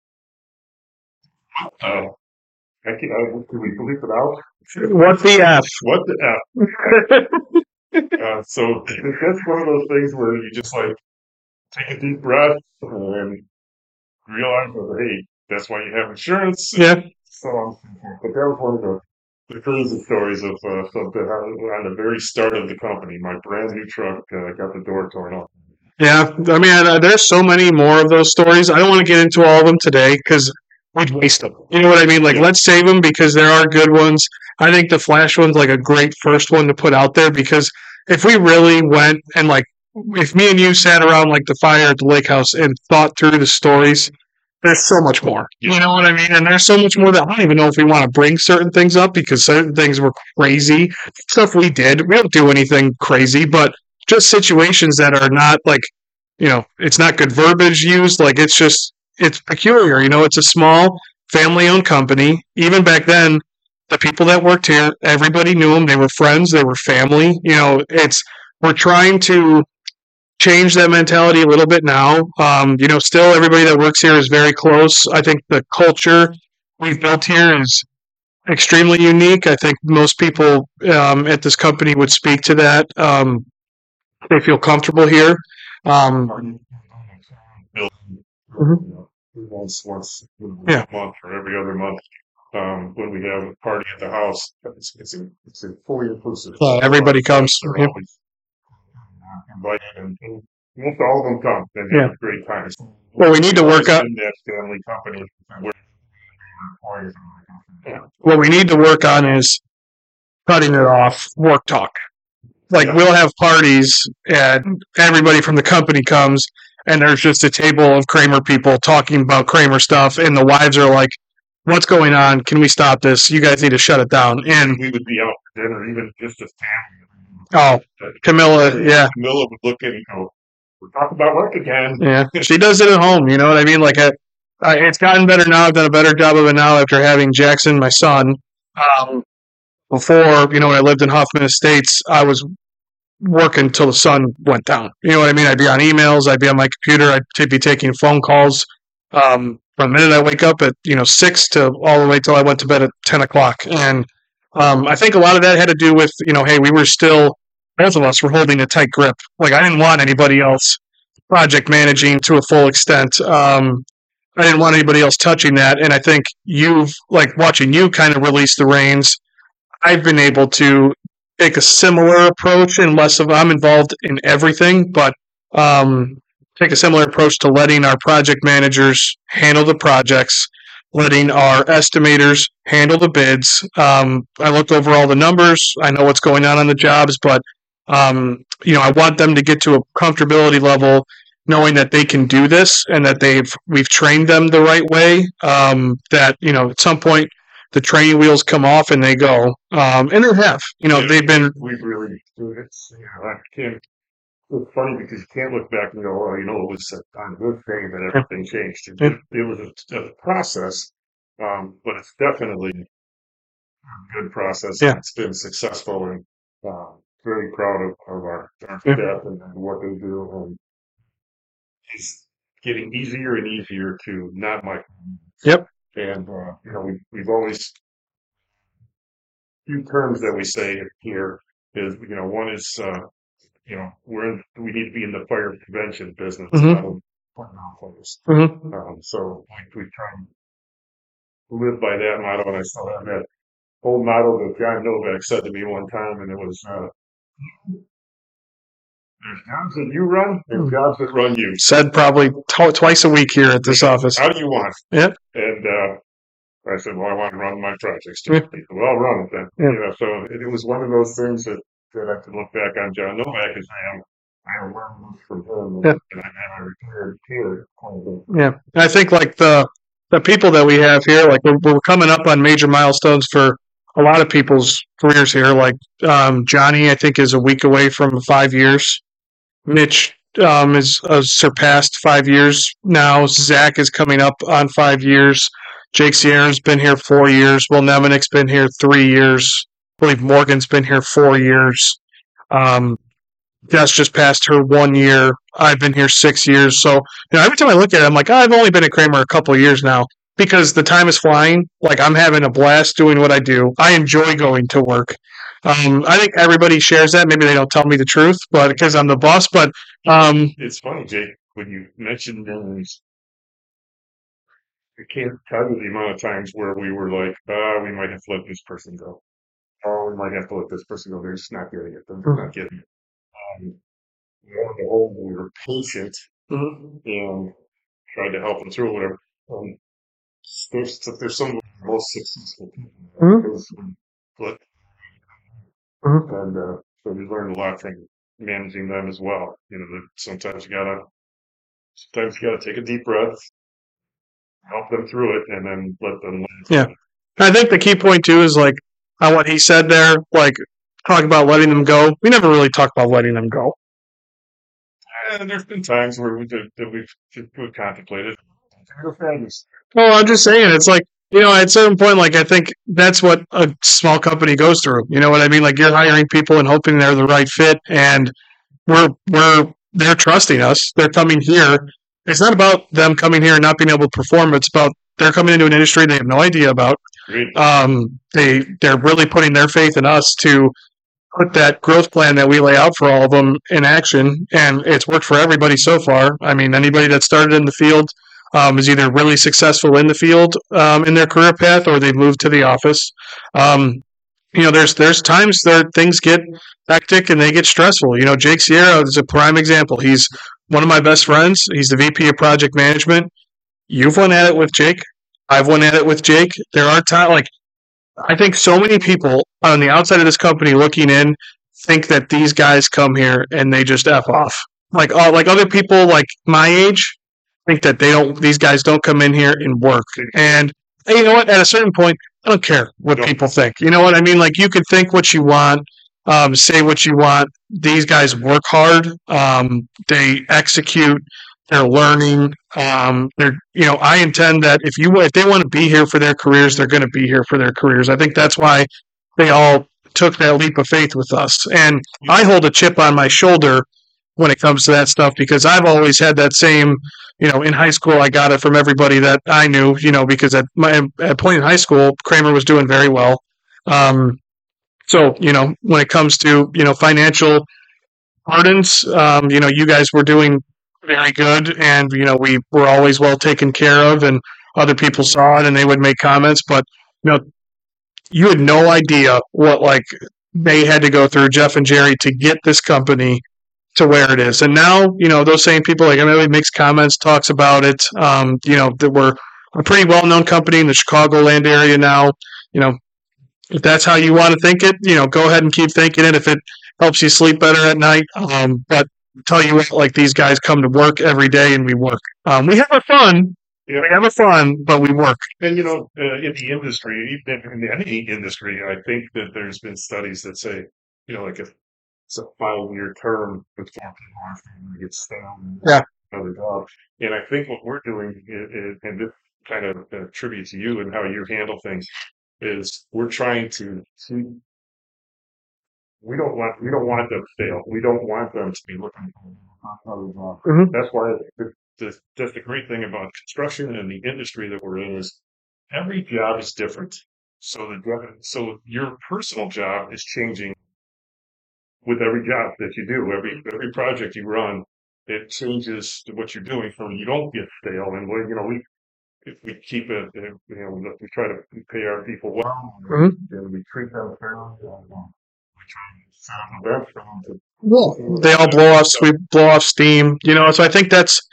S2: can we bleep it out?
S1: What the F?
S2: What the F? So that's one of those things where you just like take a deep breath and realize that, hey, that's why you have insurance.
S1: Yeah.
S2: So on and so forth. But that was one of the crazy stories of something on the very start of the company. My brand new truck got the door torn off.
S1: Yeah, I mean, there's so many more of those stories. I don't want to get into all of them today because we'd waste them. You know what I mean? Like, let's save them because there are good ones. I think the Flash one's like a great first one to put out there because if we really went and like, if me and you sat around like the fire at the lake house and thought through the stories, there's so much more. You know what I mean? And there's so much more that I don't even know if we want to bring certain things up because certain things were crazy. Stuff we did. We don't do anything crazy, but just situations that are not like, you know, it's not good verbiage used. Like it's peculiar. You know, it's a small family-owned company. Even back then, the people that worked here, everybody knew them. They were friends. They were family. You know, we're trying to change that mentality a little bit now. You know, still everybody that works here is very close. I think the culture we've built here is extremely unique. I think most people at this company would speak to that. They feel comfortable here.
S2: Once a month or every other month, when we have a party at the house, it's a fully inclusive.
S1: Everybody comes.
S2: They're always invited, and most all of them come and have a great time.
S1: Well, we need to work on
S2: that family company.
S1: What we need to work on is cutting it off work talk. Like we'll have parties and everybody from the company comes and there's just a table of Kramer people talking about Kramer stuff and the wives are like, "What's going on? Can we stop this? You guys need to shut it down." And
S2: we would be out for dinner, even just as family.
S1: Oh, Camilla, yeah.
S2: Camilla would look at and go, "We're talking about work again."
S1: Yeah, she does it at home. You know what I mean? Like, it's gotten better now. I've done a better job of it now after having Jackson, my son. Before, you know, when I lived in Huffman Estates, I was working till the sun went down. You know what I mean? I'd be on emails. I'd be on my computer. I'd be taking phone calls from the minute I wake up at 6 to all the way till I went to bed at 10 o'clock. And I think a lot of that had to do with, hey, we were still, both of us were holding a tight grip. Like I didn't want anybody else project managing to a full extent. I didn't want anybody else touching that. And I think watching you kind of release the reins, I've been able to take a similar approach and less of I'm involved in everything, but take a similar approach to letting our project managers handle the projects, letting our estimators handle the bids. I looked over all the numbers. I know what's going on the jobs, but I want them to get to a comfortability level knowing that they can do this and that we've trained them the right way. That at some point the training wheels come off and they go, and they have. They've been.
S2: We've really. I can't. It's funny because you can't look back and go, "Oh, it was a good thing that everything changed." It was a process, but it's definitely a good process.
S1: Yeah.
S2: It's been successful, and very proud of our staff and what they do. And it's getting easier and easier to not micromanage.
S1: Yep.
S2: And we've always few terms that we say here is one is we need to be in the fire prevention business. Putting out fires. So we try and live by that motto, and I still have that old motto that John Novak said to me one time, and it was, "There's jobs that you run, there's jobs that run you."
S1: Said probably twice a week here at this office.
S2: How do you want?
S1: Yep.
S2: And I said, "Well, I want to run my projects too." Well, run it then.
S1: Yeah.
S2: So it was one of those things that I could look back on John Novak and say, I learned this from him, and I retired here.
S1: Yeah, I think like the people that we have here, like we're coming up on major milestones for a lot of people's careers here. Like Johnny, I think, is a week away from 5 years. Mitch is surpassed 5 years now. Zach is coming up on 5 years. Jake Sierra's been here 4 years. Will Nemenik's been here 3 years. I believe Morgan's been here 4 years. Jess just passed her 1 year. I've been here 6 years. So every time I look at it, I'm like, I've only been at Kramer a couple of years now because the time is flying. Like, I'm having a blast doing what I do. I enjoy going to work. I think everybody shares that. Maybe they don't tell me the truth, but because I'm the boss. But
S2: it's funny, Jake, when you mentioned those. I can't tell you the amount of times where we were like, we might have to let this person go. Oh, we might have to let this person go. They're just not getting it. They're not getting it. We were patient and tried to help them through whatever. There's some of the most successful people. And so we learned a lot from managing them as well. That sometimes you gotta take a deep breath, help them through it, and then let them.
S1: Yeah, I think the key point too is like on what he said there, like talk about letting them go. We never really talk about letting them go.
S2: And there's been times where we've contemplated.
S1: Well, I'm just saying, it's like, at a certain point, like, I think that's what a small company goes through. You know what I mean? Like, you're hiring people and hoping they're the right fit, and they're trusting us. They're coming here. It's not about them coming here and not being able to perform. It's about they're coming into an industry they have no idea about. They're really putting their faith in us to put that growth plan that we lay out for all of them in action, and it's worked for everybody so far. I mean, anybody that started in the field is either really successful in the field in their career path, or they've moved to the office. There's times that things get hectic and they get stressful. Jake Sierra is a prime example. He's one of my best friends. He's the VP of Project Management. You've won at it with Jake. I've won at it with Jake. There are times, I think so many people on the outside of this company looking in think that these guys come here and they just F off. Like other people like my age think that these guys don't come in here and work. And you know what? At a certain point, I don't care what people think. You know what I mean? Like, you can think what you want, say what you want. These guys work hard. They execute. They're learning. I intend that if they want to be here for their careers, they're going to be here for their careers. I think that's why they all took that leap of faith with us. And I hold a chip on my shoulder when it comes to that stuff, because I've always had that same, in high school, I got it from everybody that I knew, because at point in high school, Kramer was doing very well. So, when it comes to, financial burdens, you guys were doing very good, and we were always well taken care of, and other people saw it and they would make comments, but you had no idea what they had to go through, Jeff and Jerry, to get this company to where it is. And now those same people, everybody makes comments, talks about it, that we're a pretty well-known company in the Chicagoland area now. If that's how you want to think it, go ahead and keep thinking it if it helps you sleep better at night. But tell you what, like these guys come to work every day and we work. We have our fun.
S2: Yeah.
S1: We have our fun, but we work.
S2: And, in the industry, even in any industry, I think that there's been studies that say, like if it's a 5-year term with 4 people after you get stale
S1: Yeah.
S2: another job. And I think what we're doing, and this kind of tribute to you and how you handle things, is we're trying to we don't want them to fail. We don't want them to be looking for another job.
S1: Mhm.
S2: That's why that's the great thing about construction and the industry that we're in is every job is different. So your personal job is changing with every job that you do. Every project you run, it changes to what you're doing. So you don't get stale. And if we keep it, we try to pay our people well,
S1: Mhm.
S2: and we treat them fairly. We try to set up events for them to.
S1: They all blow off steam, so I think that's,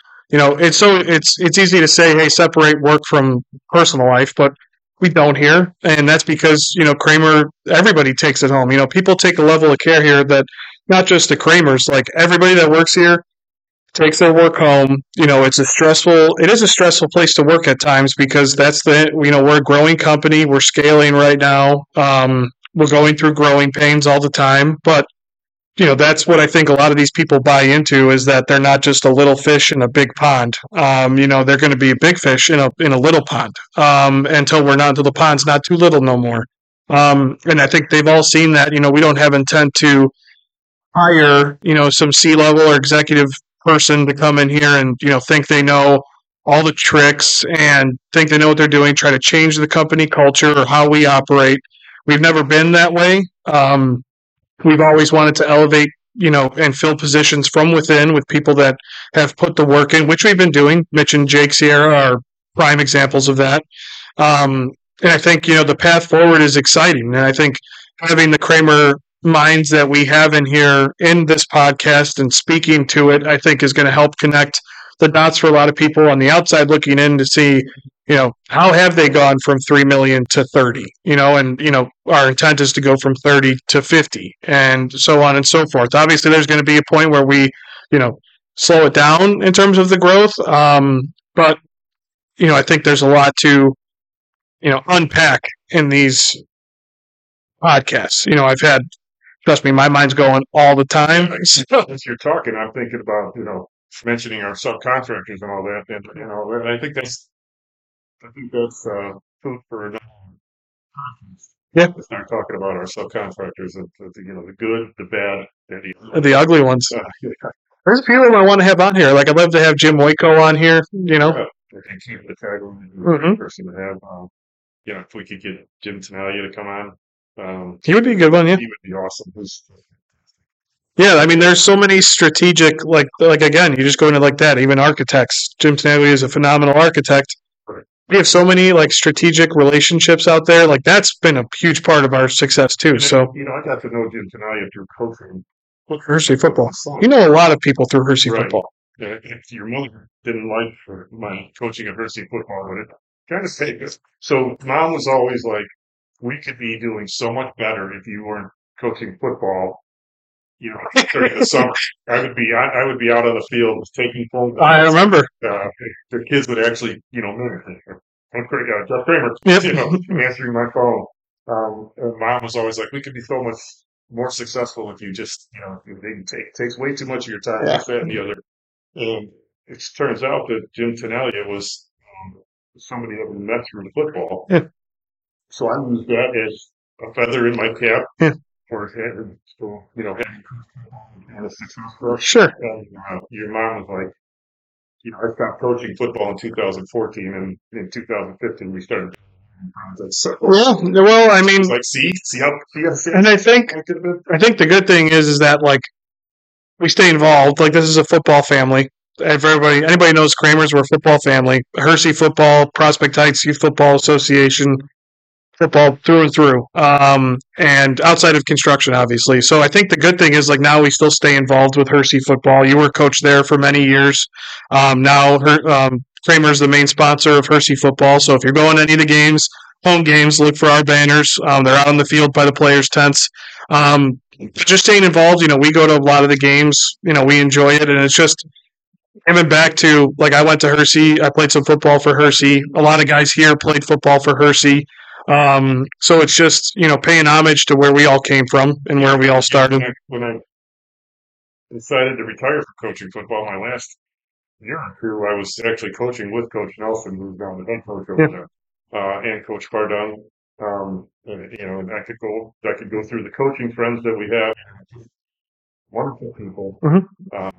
S1: it's easy to say, hey, separate work from personal life, but we don't here. And that's because, Kramer, everybody takes it home. People take a level of care here that not just the Kramers, like everybody that works here takes their work home. It is a stressful place to work at times because we're a growing company. We're scaling right now. We're going through growing pains all the time, but that's what I think a lot of these people buy into is that they're not just a little fish in a big pond. They're going to be a big fish in a little pond until the pond's not too little no more. And I think they've all seen that. We don't have intent to hire some C-level or executive person to come in here and think they know all the tricks and think they know what they're doing, try to change the company culture or how we operate. We've never been that way. We've always wanted to elevate, and fill positions from within with people that have put the work in, which we've been doing. Mitch and Jake Sierra are prime examples of that. And I think, the path forward is exciting. And I think having the Kramer minds that we have in here in this podcast and speaking to it, I think is going to help connect the dots for a lot of people on the outside looking in to see, how have they gone from 3 million to 30, and, our intent is to go from 30 to 50 and so on and so forth. Obviously there's going to be a point where we, slow it down in terms of the growth. But, I think there's a lot to, unpack in these podcasts. Trust me, my mind's going all the time.
S2: As you're talking, I'm thinking about, mentioning our subcontractors and all that. And, and I think that's food for another podcast.
S1: Yeah.
S2: To start talking about our subcontractors and, the good, the bad, and
S1: the ugly ones.
S2: Yeah.
S1: There's a few of them I want to have on here. Like I'd love to have Jim Woyko on here,
S2: Yeah. And keep the tagline person to have. If we could get Jim Tenalia to come on.
S1: He would be a good one, yeah.
S2: He would be awesome.
S1: Yeah, I mean, there's so many strategic, like again, you just go into like that. Even architects, Jim Tenalia is a phenomenal architect.
S2: Right.
S1: We have so many like strategic relationships out there. Like that's been a huge part of our success too.
S2: And
S1: so
S2: I got to know Jim Tenalia through coaching
S1: Hersey football. You know a lot of people through Hersey
S2: Right.
S1: football.
S2: If your mother didn't like my coaching at Hersey football, would it kind of say this? So mom was always like, we could be doing so much better if you weren't coaching football. During the summer, I would be out on the field taking phone calls.
S1: I remember.
S2: The kids would actually, I'm pretty Jeff Kramer,
S1: Yep.
S2: answering my phone. And mom was always like, we could be so much more successful if you just, it takes way too much of your time, this, that, and the other. And it turns out that Jim Tenalia was somebody that we met through the football.
S1: Yeah.
S2: So I used that as a feather in my cap.
S1: Yeah.
S2: For having a success for us.
S1: Sure.
S2: And your mom was like, I stopped coaching football in 2014, and in 2015 we started. So,
S1: Yeah. Well, I mean,
S2: it's like, see how.
S1: and I think the good thing is that like we stay involved. Like this is a football family. Anybody knows Kramers, we're a football family. Hersey football, Prospect Heights Youth Football Association, football through and through, and outside of construction, obviously. So I think the good thing is like now we still stay involved with Hersey football. You were a coach there for many years. Now Kramer's the main sponsor of Hersey football. So if you're going to any of the games, home games, look for our banners. They're out on the field by the players' tents. Just staying involved. We go to a lot of the games. We enjoy it, and it's just coming back to, like, I went to Hershey. I played some football for Hershey. A lot of guys here played football for Hershey. So it's just, paying homage to where we all came from and where we all started.
S2: When I decided to retire from coaching football, my last year or two, I was actually coaching with Coach Nelson, who's now the head coach over there, and Coach Pardon. And I could go through the coaching friends that we have. Wonderful people.
S1: Mm-hmm.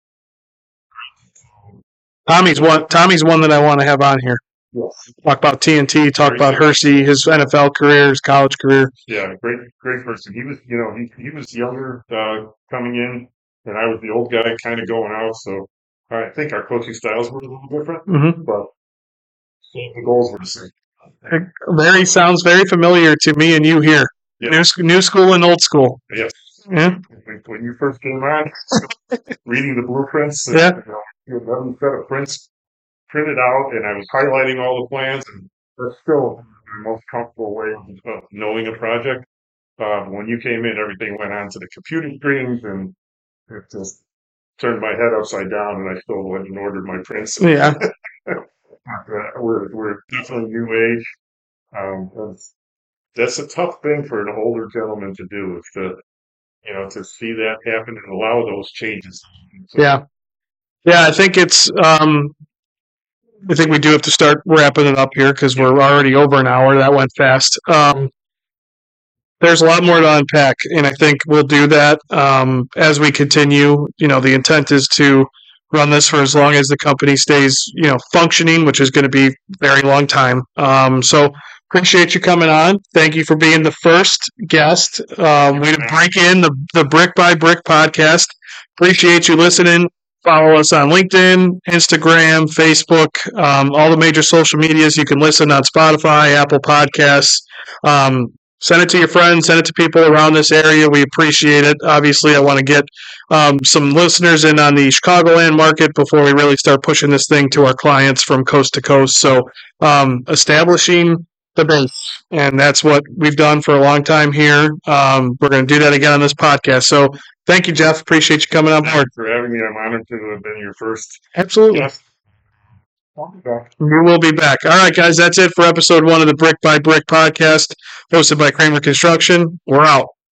S1: Tommy's one that I want to have on here.
S2: Yes.
S1: Talk about TNT, talk about Hershey, his NFL career, his college career.
S2: Yeah, great person. He was, he was younger coming in, and I was the old guy kind of going out. So I think our coaching styles were a little different, but the goals were the same.
S1: Sounds very familiar to me and you here. Yeah. New school and old school.
S2: Yes.
S1: Yeah.
S2: When you first came on, reading the blueprints,
S1: yeah.
S2: You had every set of prints printed out, and I was highlighting all the plans, and that's still the most comfortable way of knowing a project. When you came in, everything went onto the computer screens, and it just turned my head upside down, and I still went and ordered my prints.
S1: Yeah.
S2: We're definitely new age. That's a tough thing for an older gentleman to do, is to see that happen and allow those changes. So,
S1: yeah, I think it's. I think we do have to start wrapping it up here because we're already over an hour. That went fast. There's a lot more to unpack, and I think we'll do that as we continue. The intent is to run this for as long as the company stays, functioning, which is going to be a very long time. So appreciate you coming on. Thank you for being the first guest. We break in the Brick by Brick podcast. Appreciate you listening. Follow us on LinkedIn, Instagram, Facebook, all the major social medias. You can listen on Spotify, Apple Podcasts. Send it to your friends. Send it to people around this area. We appreciate it. Obviously, I want to get some listeners in on the Chicagoland market before we really start pushing this thing to our clients from coast to coast. So establishing the base, and that's what we've done for a long time here. We're going to do that again on this podcast. So thank you, Jeff. Appreciate you coming on board.
S2: Thanks for having me. I'm honored to have been your first.
S1: Absolutely.
S2: Yes.
S1: We will be back. All right, guys, that's it for episode 1 of the Brick by Brick podcast, hosted by Kramer Construction. We're out.